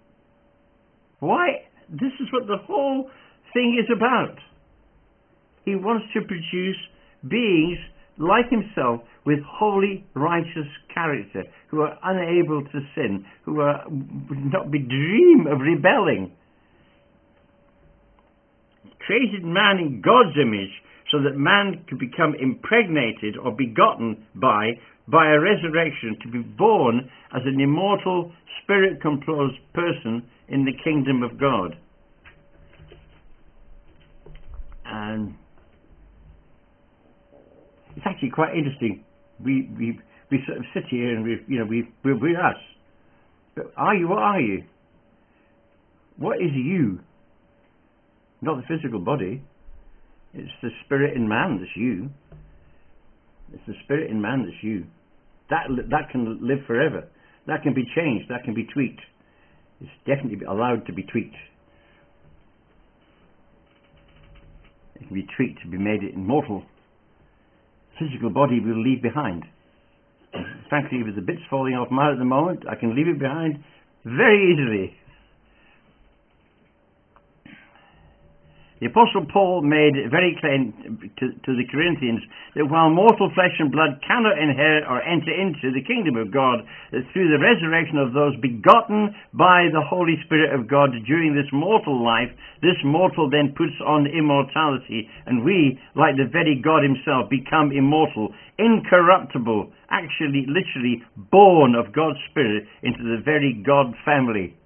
Why? This is what the whole thing is about. He wants to produce beings like himself with holy, righteous character, who are unable to sin, who are would not be dream of rebelling. Created man in God's image so that man could become impregnated or begotten by by a resurrection, to be born as an immortal, spirit-composed person in the kingdom of God. And it's actually quite interesting. We we we sort of sit here and we you know we we're, we're us. But are you? What are you? What is you? Not the physical body. It's the spirit in man that's you. It's the spirit in man that's you. That that can live forever. That can be changed. That can be tweaked. It's definitely allowed to be tweaked. It can be tweaked to be made immortal. Physical body we'll leave behind. And frankly, with the bits falling off my at the moment, I can leave it behind very easily. The Apostle Paul made it very clear to, to the Corinthians that while mortal flesh and blood cannot inherit or enter into the kingdom of God, that through the resurrection of those begotten by the Holy Spirit of God during this mortal life, this mortal then puts on immortality, and we, like the very God himself, become immortal, incorruptible, actually, literally born of God's Spirit into the very God family.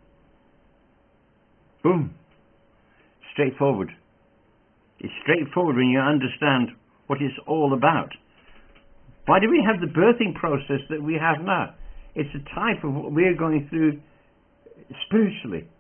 Boom. Straightforward. It's straightforward when you understand what it's all about. Why do we have the birthing process that we have now? It's a type of what we're going through spiritually.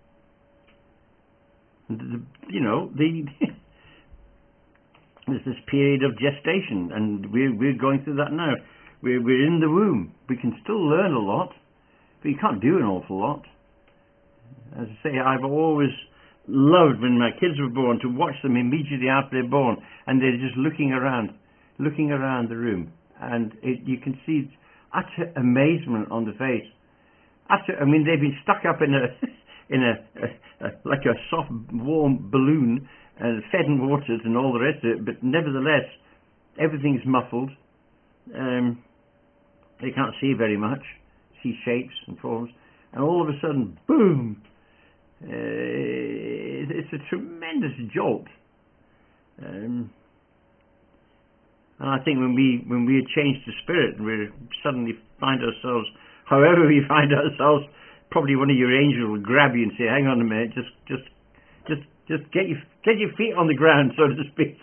The, you know, the there's this period of gestation, and we're we're going through that now. We're we're in the womb. We can still learn a lot, but you can't do an awful lot. As I say, I've always loved when my kids were born to watch them immediately after they're born, and they're just looking around, looking around the room, and it, you can see utter amazement on the face. Utter, I mean, they've been stuck up in a in a, a, a like a soft, warm balloon, and fed and watered and all the rest of it. But nevertheless, everything's muffled. Um, They can't see very much, see shapes and forms, and all of a sudden, boom! Uh, it's a tremendous jolt. Um, and I think when we when we change the spirit and we suddenly find ourselves, however we find ourselves, probably one of your angels will grab you and say, "Hang on a minute, just just just just get your get your feet on the ground, so to speak."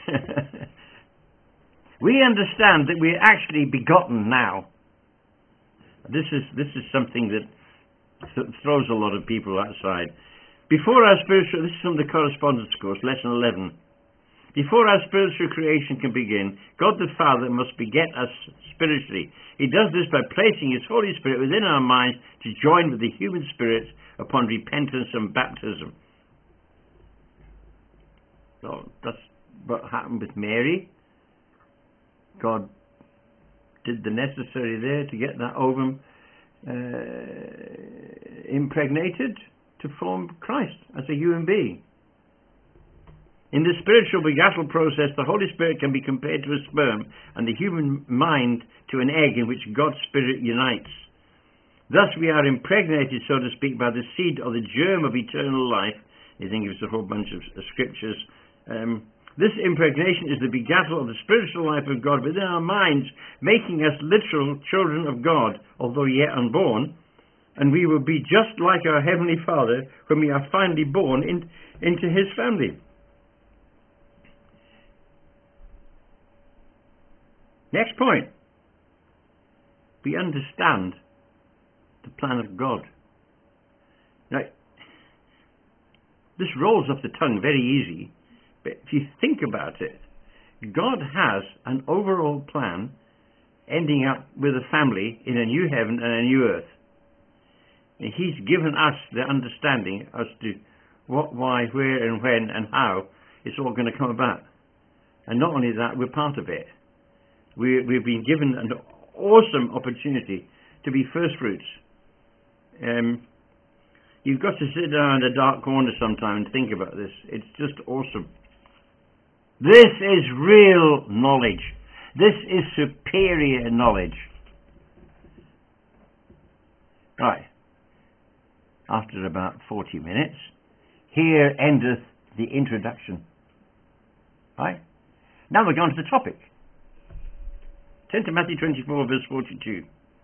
We understand that we're actually begotten now. This is this is something that th- throws a lot of people outside. Before our spiritual, this is from the correspondence course, lesson eleven. Before our spiritual creation can begin, God the Father must beget us spiritually. He does this by placing His Holy Spirit within our minds to join with the human spirit upon repentance and baptism. So that's what happened with Mary. God did the necessary there to get that ovum uh, impregnated to form Christ as a human being. In the spiritual begattal process, the Holy Spirit can be compared to a sperm and the human mind to an egg in which God's Spirit unites. Thus we are impregnated, so to speak, by the seed or the germ of eternal life. You think it's a whole bunch of uh, scriptures. Um, this impregnation is the begattal of the spiritual life of God within our minds, making us literal children of God, although yet unborn. And we will be just like our Heavenly Father when we are finally born in, into His family. Next point. We understand the plan of God. Now, this rolls off the tongue very easy, but if you think about it, God has an overall plan ending up with a family in a new heaven and a new earth. And He's given us the understanding as to what, why, where and when and how it's all going to come about. And not only that, we're part of it. We, we've been given an awesome opportunity to be first fruits. Um, you've got to sit down in a dark corner sometime and think about this. It's just awesome. This is real knowledge. This is superior knowledge. Right. After about forty minutes, here endeth the introduction. Right? Now we're going to the topic. Turn to Matthew twenty-four, verse forty-two.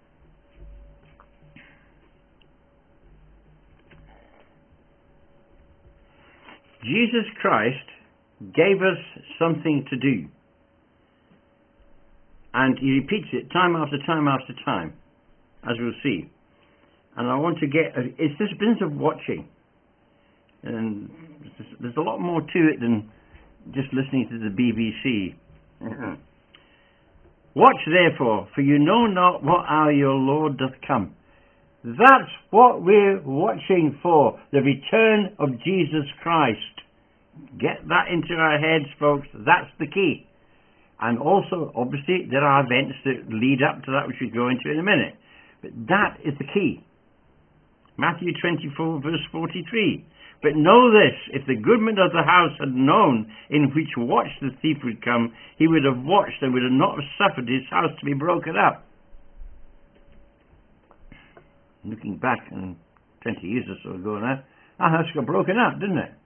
Jesus Christ gave us something to do. And He repeats it time after time after time, as we'll see. And I want to get... It's this business of watching. And there's a lot more to it than just listening to the B B C. Watch therefore, for you know not what hour your Lord doth come. That's what we're watching for, the return of Jesus Christ. Get that into our heads, folks. That's the key. And also, obviously, there are events that lead up to that, which we'll go into in a minute. But that is the key. Matthew twenty-four, verse forty-three. But know this, if the goodman of the house had known in which watch the thief would come, he would have watched and would have not have suffered his house to be broken up. Looking back, and twenty years or so ago now, our house got broken up, didn't it?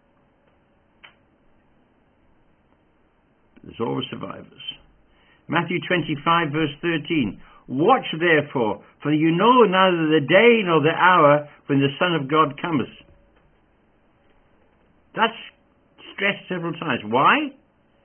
There's always survivors. Matthew twenty-five, verse thirteen. Watch therefore, for you know neither the day nor the hour when the Son of God cometh. That's stressed several times. Why?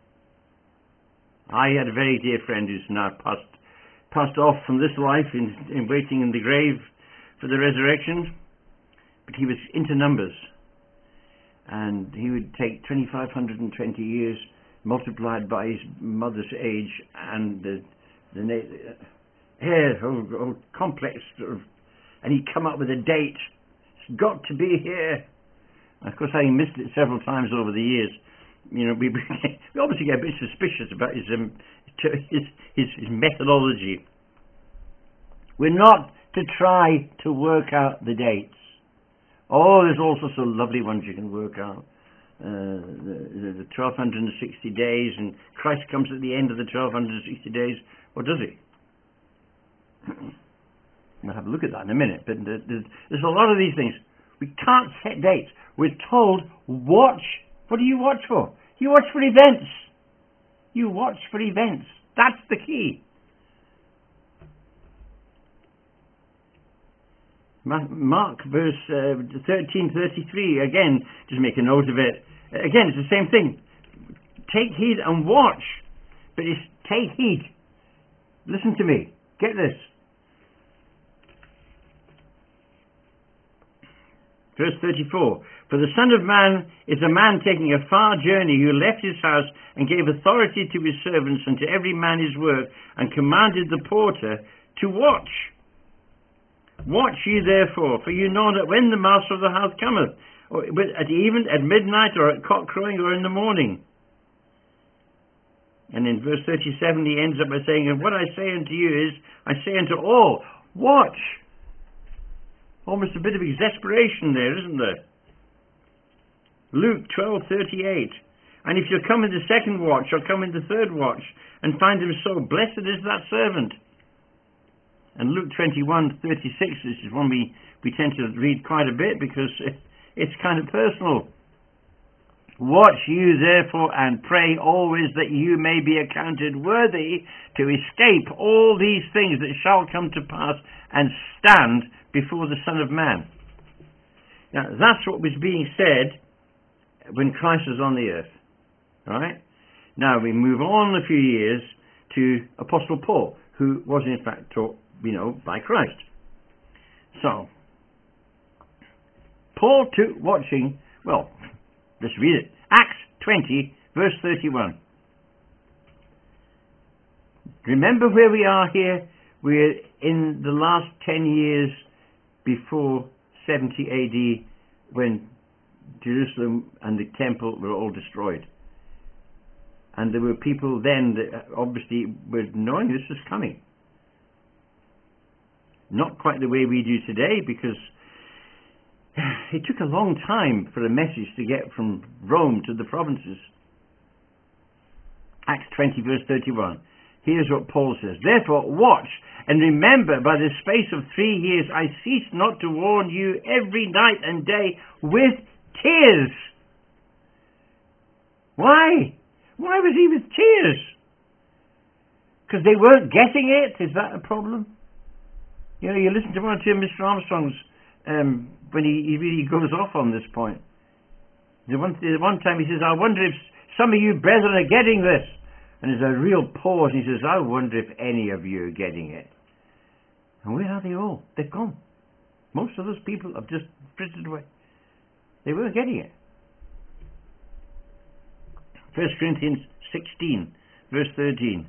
I had a very dear friend who's now passed passed off from this life in, in waiting in the grave for the resurrection. But he was into numbers. And he would take two thousand five hundred twenty years multiplied by his mother's age and the, the uh, yeah, whole, whole complex sort of, and he'd come up with a date. It's got to be here. Of course, having missed it several times over the years, you know, we, we obviously get a bit suspicious about his, um, his, his, his methodology. We're not to try to work out the dates. Oh, there's all sorts of lovely ones you can work out. Uh, the, the twelve sixty days, and Christ comes at the end of the twelve sixty days. What does he? We'll have a look at that in a minute, but there's, there's a lot of these things. We can't set dates. We're told, watch. What do you watch for? You watch for events. You watch for events. That's the key. Mark verse uh, thirteen thirty-three, again, just make a note of it. Again, it's the same thing. Take heed and watch. But it's take heed. Listen to me. Get this. Verse thirty-four. For the Son of Man is a man taking a far journey, who left his house and gave authority to his servants and to every man his work, and commanded the porter to watch. Watch ye therefore, for you know that when the master of the house cometh, or at even, at midnight, or at cock crowing, or in the morning. And in verse thirty-seven he ends up by saying, and what I say unto you is, I say unto all, watch. Almost a bit of exasperation there, isn't there? Luke twelve thirty-eight. And if you come in the second watch, or come in the third watch, and find him so, blessed is that servant. And Luke twenty-one thirty-six, this is one we, we tend to read quite a bit, because it, it's kind of personal. Watch you therefore, and pray always, that you may be accounted worthy to escape all these things that shall come to pass, and stand before the Son of Man. Now, that's what was being said when Christ was on the earth. Alright? Now, we move on a few years to Apostle Paul, who was in fact taught, you know, by Christ. So, Paul took watching, well, let's read it. Acts twenty, verse thirty-one. Remember where we are here? We're in the last ten years before seventy A D, when Jerusalem and the temple were all destroyed. And there were people then that obviously were knowing this was coming. Not quite the way we do today, because it took a long time for a message to get from Rome to the provinces. Acts twenty, verse thirty-one. Here's what Paul says. Therefore, watch and remember, by the space of three years I ceased not to warn you every night and day with tears. Why? Why was he with tears? Because they weren't getting it? Is that a problem? You know, you listen to one or two of Mister Armstrong's um, when he, he really goes off on this point. The one, the one time he says, I wonder if some of you brethren are getting this. And there's a real pause, and he says, I wonder if any of you are getting it. And where are they all? They've gone. Most of those people have just drifted away. They weren't getting it. First Corinthians sixteen, verse thirteen.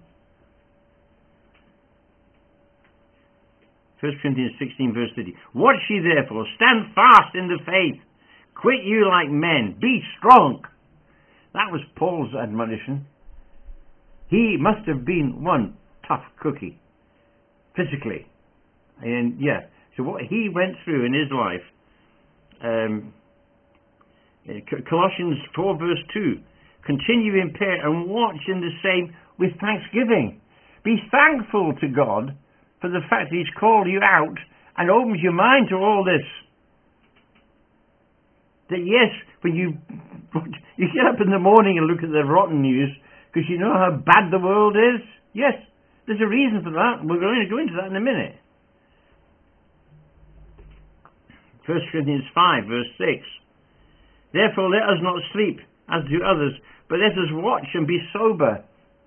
First Corinthians sixteen, verse thirteen. Watch ye therefore, stand fast in the faith, quit you like men, be strong. That was Paul's admonition. He must have been one tough cookie, physically. And yeah, so what he went through in his life, um, Colossians four, verse two, continue in prayer and watch in the same with thanksgiving. Be thankful to God for the fact that he's called you out and opens your mind to all this. That yes, when you, you get up in the morning and look at the rotten news, because you know how bad the world is? Yes, there's a reason for that. We're going to go into that in a minute. First Corinthians five, verse six. Therefore let us not sleep, as do others, but let us watch and be sober.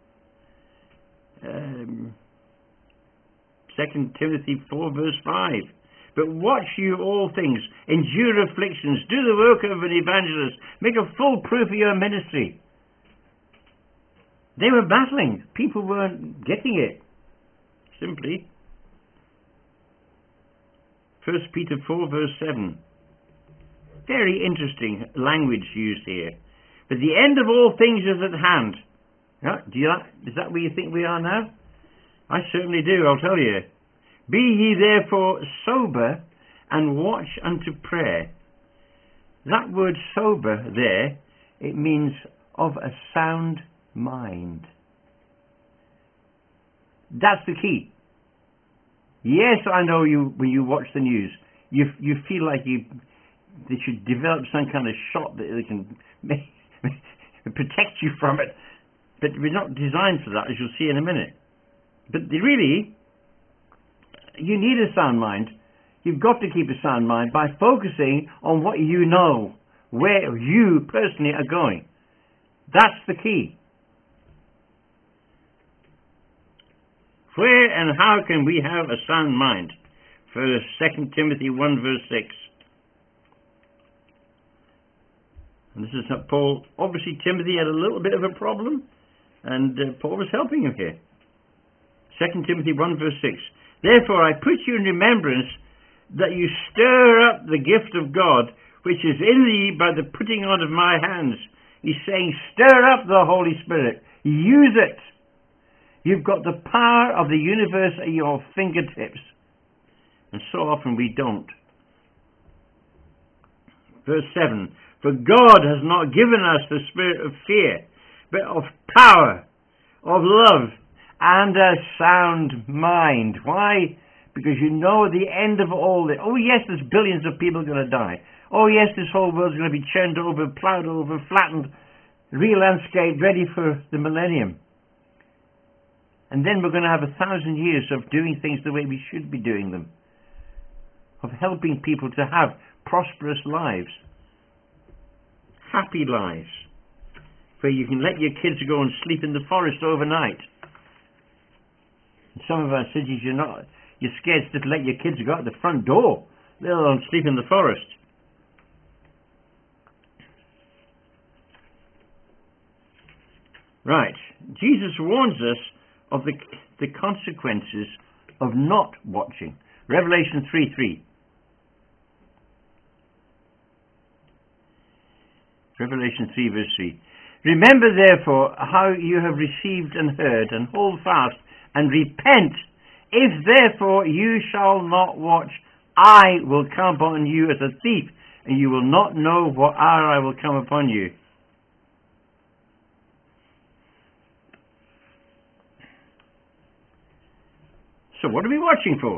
Um, Second Timothy four, verse five. But watch you all things, endure afflictions, do the work of an evangelist, make a full proof of your ministry. They were battling. People weren't getting it. Simply. First Peter four, verse seven. Very interesting language used here. But the end of all things is at hand. Yeah, do you, is that where you think we are now? I certainly do, I'll tell you. Be ye therefore sober, and watch unto prayer. That word sober there, it means of a sound mind. That's the key. Yes, I know you. When you watch the news, you you feel like you they should develop some kind of shot that they can make, protect you from it. But we're not designed for that, as you'll see in a minute. But they really, you need a sound mind. You've got to keep a sound mind by focusing on what you know, where you personally are going. That's the key. Where and how can we have a sound mind? For Second Timothy one verse six. And this is Paul. Obviously Timothy had a little bit of a problem, and uh, Paul was helping him here. Second Timothy one verse six. Therefore I put you in remembrance that you stir up the gift of God which is in thee by the putting on of my hands. He's saying, stir up the Holy Spirit. Use it. You've got the power of the universe at your fingertips. And so often we don't. Verse seven. For God has not given us the spirit of fear, but of power, of love, and a sound mind. Why? Because you know the end of all this. Oh yes, there's billions of people going to die. Oh yes, this whole world's going to be churned over, ploughed over, flattened, re-landscaped, ready for the millennium. And then we're going to have a thousand years of doing things the way we should be doing them. Of helping people to have prosperous lives. Happy lives. Where you can let your kids go and sleep in the forest overnight. In some of our cities, you're not, you're scared to let your kids go out the front door. They'll sleep in the forest. Right. Jesus warns us of the, the consequences of not watching. Revelation three three. Revelation three verse three. Remember therefore how you have received and heard, and hold fast and repent. If therefore you shall not watch, I will come upon you as a thief, and you will not know what hour I will come upon you. So what are we watching for?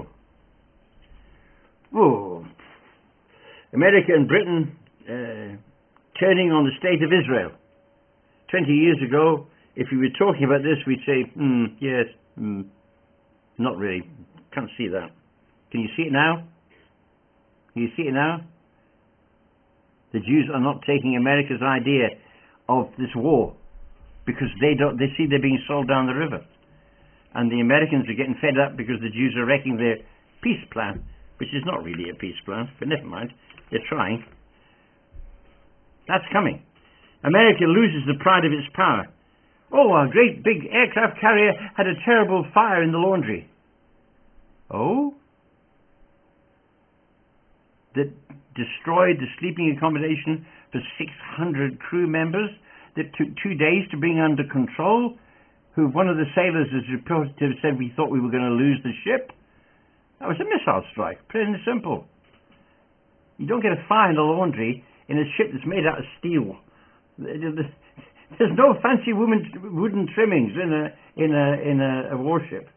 Oh, America and Britain uh, turning on the state of Israel. Twenty years ago, if we were talking about this, we'd say, hmm, yes, hmm, not really. Can't see that. Can you see it now? Can you see it now? The Jews are not taking America's idea of this war because they don't. They see they're being sold down the river. And the Americans are getting fed up because the Jews are wrecking their peace plan, which is not really a peace plan, but never mind, they're trying. That's coming. America loses the pride of its power. Oh, our great big aircraft carrier had a terrible fire in the laundry. Oh? That destroyed the sleeping accommodation for six hundred crew members, that took two days to bring under control, who one of the sailors is reported to have said we thought we were going to lose the ship. That was a missile strike, plain and simple. You don't get a fire in the laundry in a ship that's made out of steel. There's no fancy wooden, wooden trimmings in a in a in a, a warship.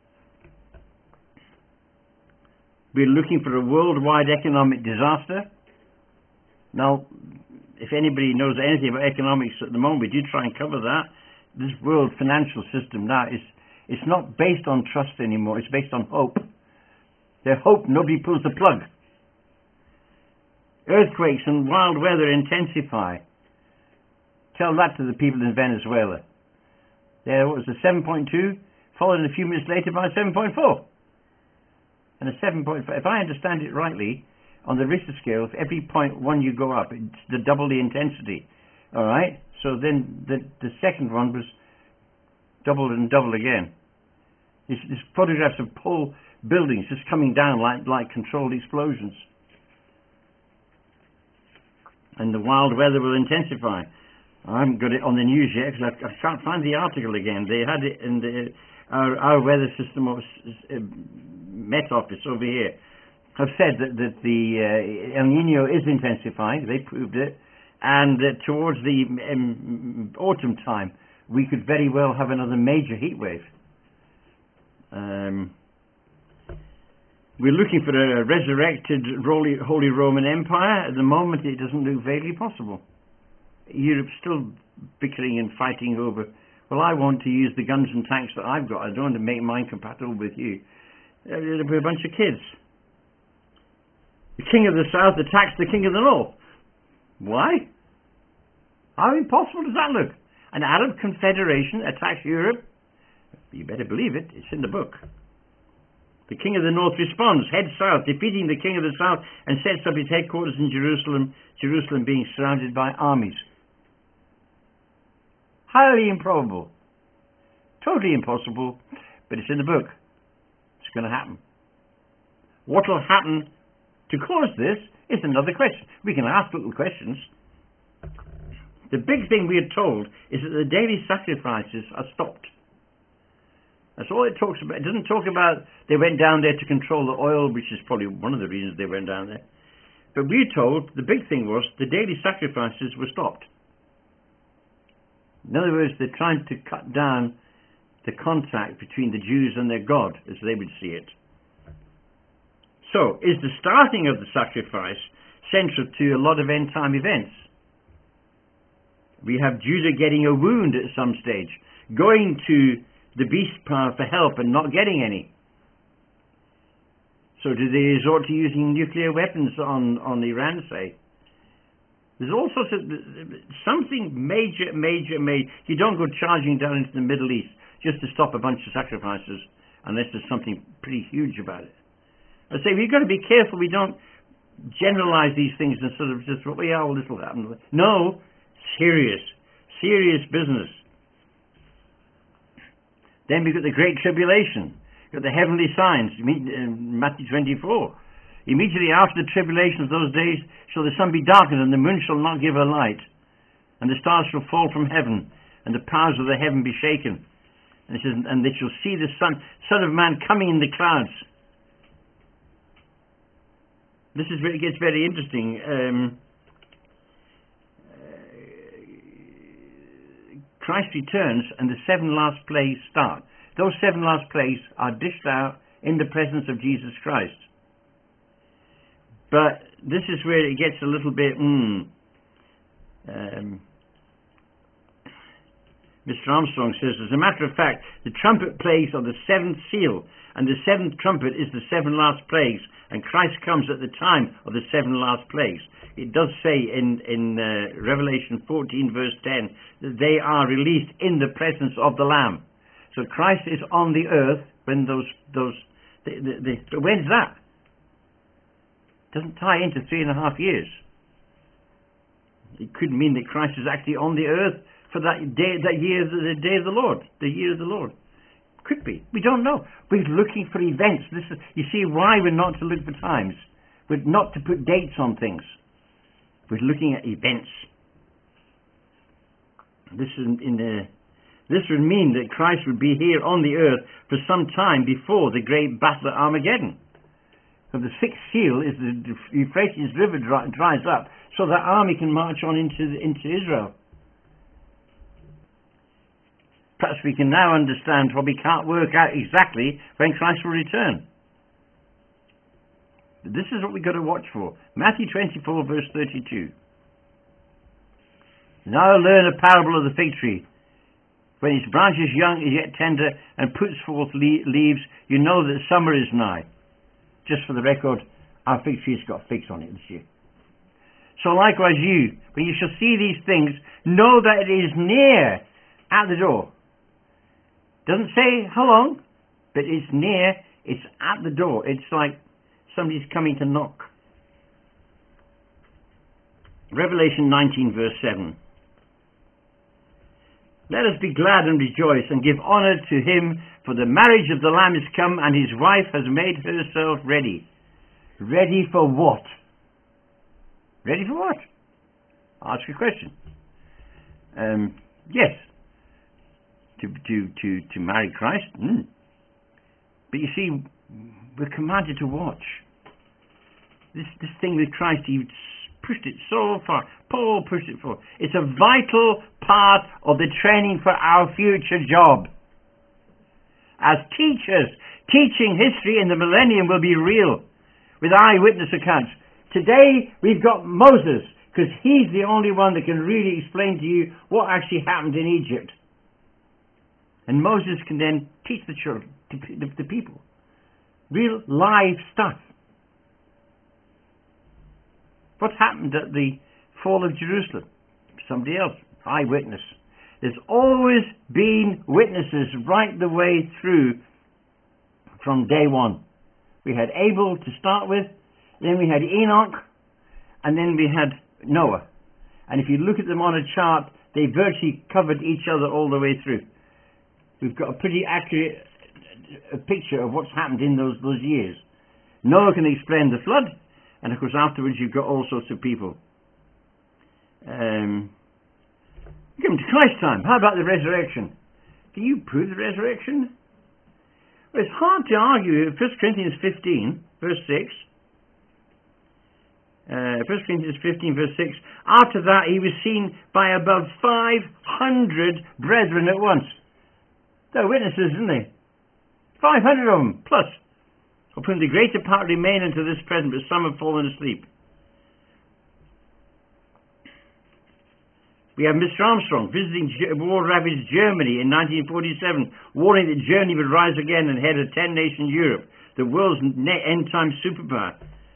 We're looking for a worldwide economic disaster. Now, if anybody knows anything about economics at the moment, we do try and cover that. This world financial system now is it's not based on trust anymore. It's based on hope. They hope nobody pulls the plug. Earthquakes and wild weather intensify. Tell that to the people in Venezuela. There was a seven point two, followed a few minutes later by a seven point four. And a seven point five, if I understand it rightly, on the Richter scale, if every point one you go up, it's the double the intensity. All right? So then the, the second one was doubled and doubled again. There's, there's photographs of whole buildings just coming down like, like controlled explosions. And the wild weather will intensify. I haven't got it on the news yet because I, I can't find the article again. They had it in the, our, our weather system office, uh, Met Office over here have said that, that the uh, El Nino is intensifying. They proved it. And uh, towards the um, autumn time, we could very well have another major heat wave. Um, We're looking for a resurrected Holy Roman Empire. At the moment, it doesn't look vaguely possible. Europe's still bickering and fighting over, well, I want to use the guns and tanks that I've got. I don't want to make mine compatible with you. It'll be a bunch of kids. The king of the south attacks the king of the north. Why? How impossible does that look? An Arab confederation attacks Europe? You better believe it. It's in the book. The king of the north responds, heads south, defeating the king of the south, and sets up his headquarters in Jerusalem, Jerusalem being surrounded by armies. Highly improbable. Totally impossible, but it's in the book. It's going to happen. What will happen to cause this is another question. We can ask little questions. The big thing we are told is that the daily sacrifices are stopped. That's all it talks about. It doesn't talk about they went down there to control the oil, which is probably one of the reasons they went down there. But we're told the big thing was the daily sacrifices were stopped. In other words, they're trying to cut down the contact between the Jews and their God, as they would see it. So, is the starting of the sacrifice central to a lot of end-time events? We have Judah getting a wound at some stage, going to the beast power for help and not getting any. So do they resort to using nuclear weapons on, on Iran, say? There's all sorts of, something major, major, major. You don't go charging down into the Middle East just to stop a bunch of sacrifices unless there's something pretty huge about it. I say we've got to be careful we don't generalize these things and sort of just, well, yeah, well, this will happen. No, serious, serious business. Then we've got the Great Tribulation. We've got the heavenly signs, Matthew twenty-four. Immediately after the tribulation of those days shall the sun be darkened, and the moon shall not give her light, and the stars shall fall from heaven, and the powers of the heaven be shaken. And it says, and they shall see the Son, Son of Man coming in the clouds. This is where it gets very interesting. Um, Christ returns and the seven last plagues start. Those seven last plagues are dished out in the presence of Jesus Christ. But this is where it gets a little bit, hmm. Um, Mister Armstrong says, as a matter of fact, the trumpet plagues are the seventh seal, and the seventh trumpet is the seven last plagues, and Christ comes at the time of the seven last plagues. It does say in, in uh, Revelation fourteen verse ten that they are released in the presence of the Lamb. So Christ is on the earth when those, those the, the, the, but when's that? Doesn't tie into three and a half years. It could mean that Christ is actually on the earth for that day, that year, the day of the Lord, the year of the Lord. Could be. We don't know. We're looking for events. This is, you see why we're not to look for times. We're not to put dates on things. We're looking at events. This is in the. This would mean that Christ would be here on the earth for some time before the great battle at Armageddon. So the sixth seal is the Euphrates River dry, dries up, so that army can march on into the, into Israel. Perhaps we can now understand why we can't work out exactly when Christ will return. But this is what we've got to watch for. Matthew twenty-four verse thirty-two. Now learn a parable of the fig tree. When its branch is young, is yet tender, and puts forth le- leaves, you know that summer is nigh. Just for the record, our fig tree's got figs on it this year. So likewise you, when you shall see these things, know that it is near, at the door. Doesn't say how long, but it's near, it's at the door. It's like somebody's coming to knock. Revelation nineteen verse seven. Let us be glad and rejoice and give honor to him, for the marriage of the Lamb is come, and his wife has made herself ready. Ready for what? Ready for what? I'll ask you a question. Um, yes. To, to, to, to marry Christ? Mm. But you see, we're commanded to watch. This, this thing with Christ, he pushed it so far. Paul pushed it forward. It's a vital part of the training for our future job. As teachers, teaching history in the millennium will be real, with eyewitness accounts. Today, we've got Moses, because he's the only one that can really explain to you what actually happened in Egypt. And Moses can then teach the children, the, the people, real live stuff. What happened at the fall of Jerusalem? Somebody else, eyewitness. There's always been witnesses right the way through from day one. We had Abel to start with, then we had Enoch, and then we had Noah. And if you look at them on a chart, they virtually covered each other all the way through. We've got a pretty accurate picture of what's happened in those, those years. Noah can explain the flood, and of course afterwards you've got all sorts of people. Um, Come to Christ's time. How about the resurrection? Can you prove the resurrection? Well, it's hard to argue. First Corinthians fifteen, verse six. Uh, First Corinthians fifteen, verse six. After that, he was seen by above five hundred brethren at once. They're witnesses, isn't they? five hundred of them, plus. Of whom the greater part remain unto this present, but some have fallen asleep. We have Mister Armstrong visiting war-ravaged Germany in nineteen forty-seven, warning that Germany would rise again and head a ten-nation Europe, the world's end-time superpower.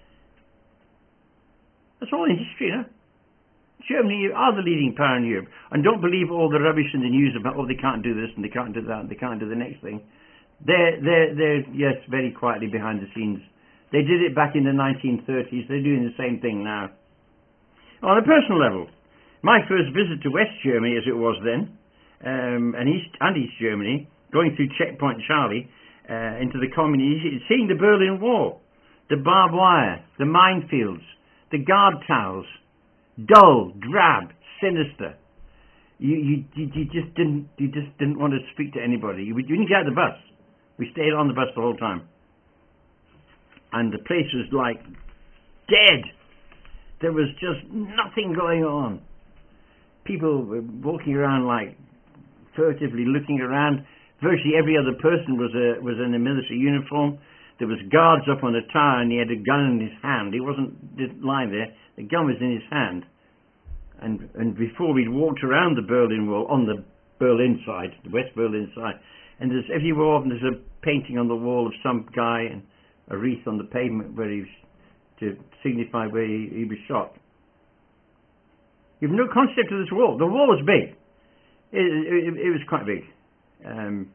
That's all in history, huh? Germany are the leading power in Europe. And don't believe all the rubbish in the news about, oh, they can't do this and they can't do that and they can't do the next thing. They're, they're, they're, yes, very quietly behind the scenes. They did it back in the nineteen thirties. They're doing the same thing now. On a personal level, my first visit to West Germany, as it was then, um, and East and East Germany, going through Checkpoint Charlie uh, into the communist, seeing the Berlin Wall, the barbed wire, the minefields, the guard towers, dull, drab, sinister. You, you, you, you just didn't, you just didn't want to speak to anybody. You, you didn't get out of the bus. We stayed on the bus the whole time, and the place was like dead. There was just nothing going on. People were walking around like furtively looking around. Virtually every other person was a, was in a military uniform. There was guards up on a tower and he had a gun in his hand. He wasn't didn't lie there. The gun was in his hand. And and before we'd walked around the Berlin Wall, on the Berlin side, the West Berlin side, and there's every so often there's a painting on the wall of some guy and a wreath on the pavement where he was, to signify where he, he was shot. You've no concept of this wall. The wall was big. It, it, it was quite big. Um,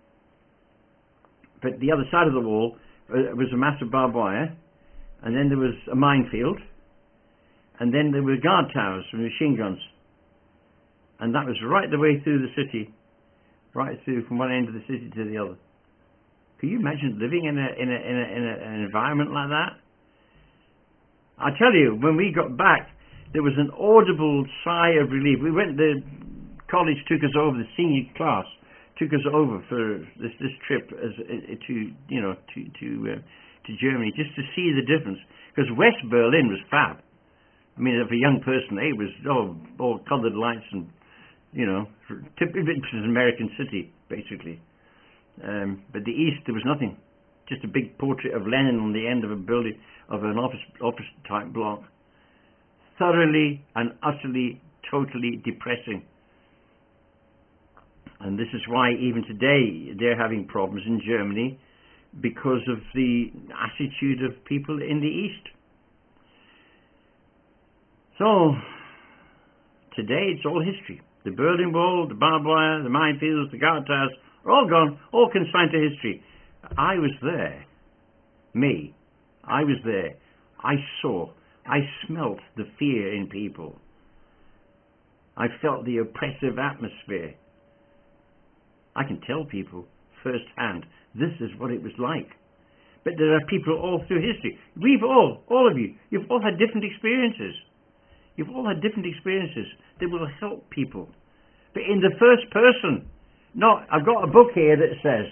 but the other side of the wall uh, was a massive barbed wire, and then there was a minefield, and then there were guard towers with machine guns. And that was right the way through the city, right through from one end of the city to the other. Can you imagine living in a in a in, a, in a, an environment like that? I tell you, when we got back, there was an audible sigh of relief. We went, the college took us over, the senior class took us over for this this trip as uh, to you know to to uh, to Germany, just to see the difference. Because West Berlin was fab. I mean, for a young person, it was oh, all coloured lights and you know, typically it was an American city basically. Um, but the East, there was nothing. Just a big portrait of Lenin on the end of a building of an office office type block. Thoroughly and utterly, totally depressing. And this is why even today they're having problems in Germany, because of the attitude of people in the East. So, today it's all history. The Berlin Wall, the barbed wire, the minefields, the guard towers, are all gone, all consigned to history. I was there. Me. I was there. I saw. I smelt the fear in people. I felt the oppressive atmosphere. I can tell people firsthand, this is what it was like. But there are people all through history. We've all, all of you, you've all had different experiences. You've all had different experiences that will help people. But in the first person. Not, I've got a book here that says,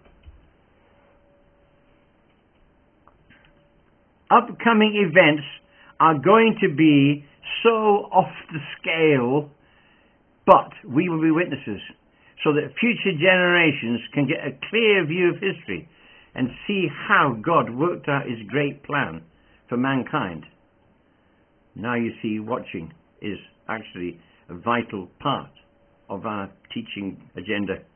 upcoming events are going to be so off the scale, but we will be witnesses, so that future generations can get a clear view of history. and see how God worked out his great plan for mankind. Now you see, watching is actually a vital part of our teaching agenda.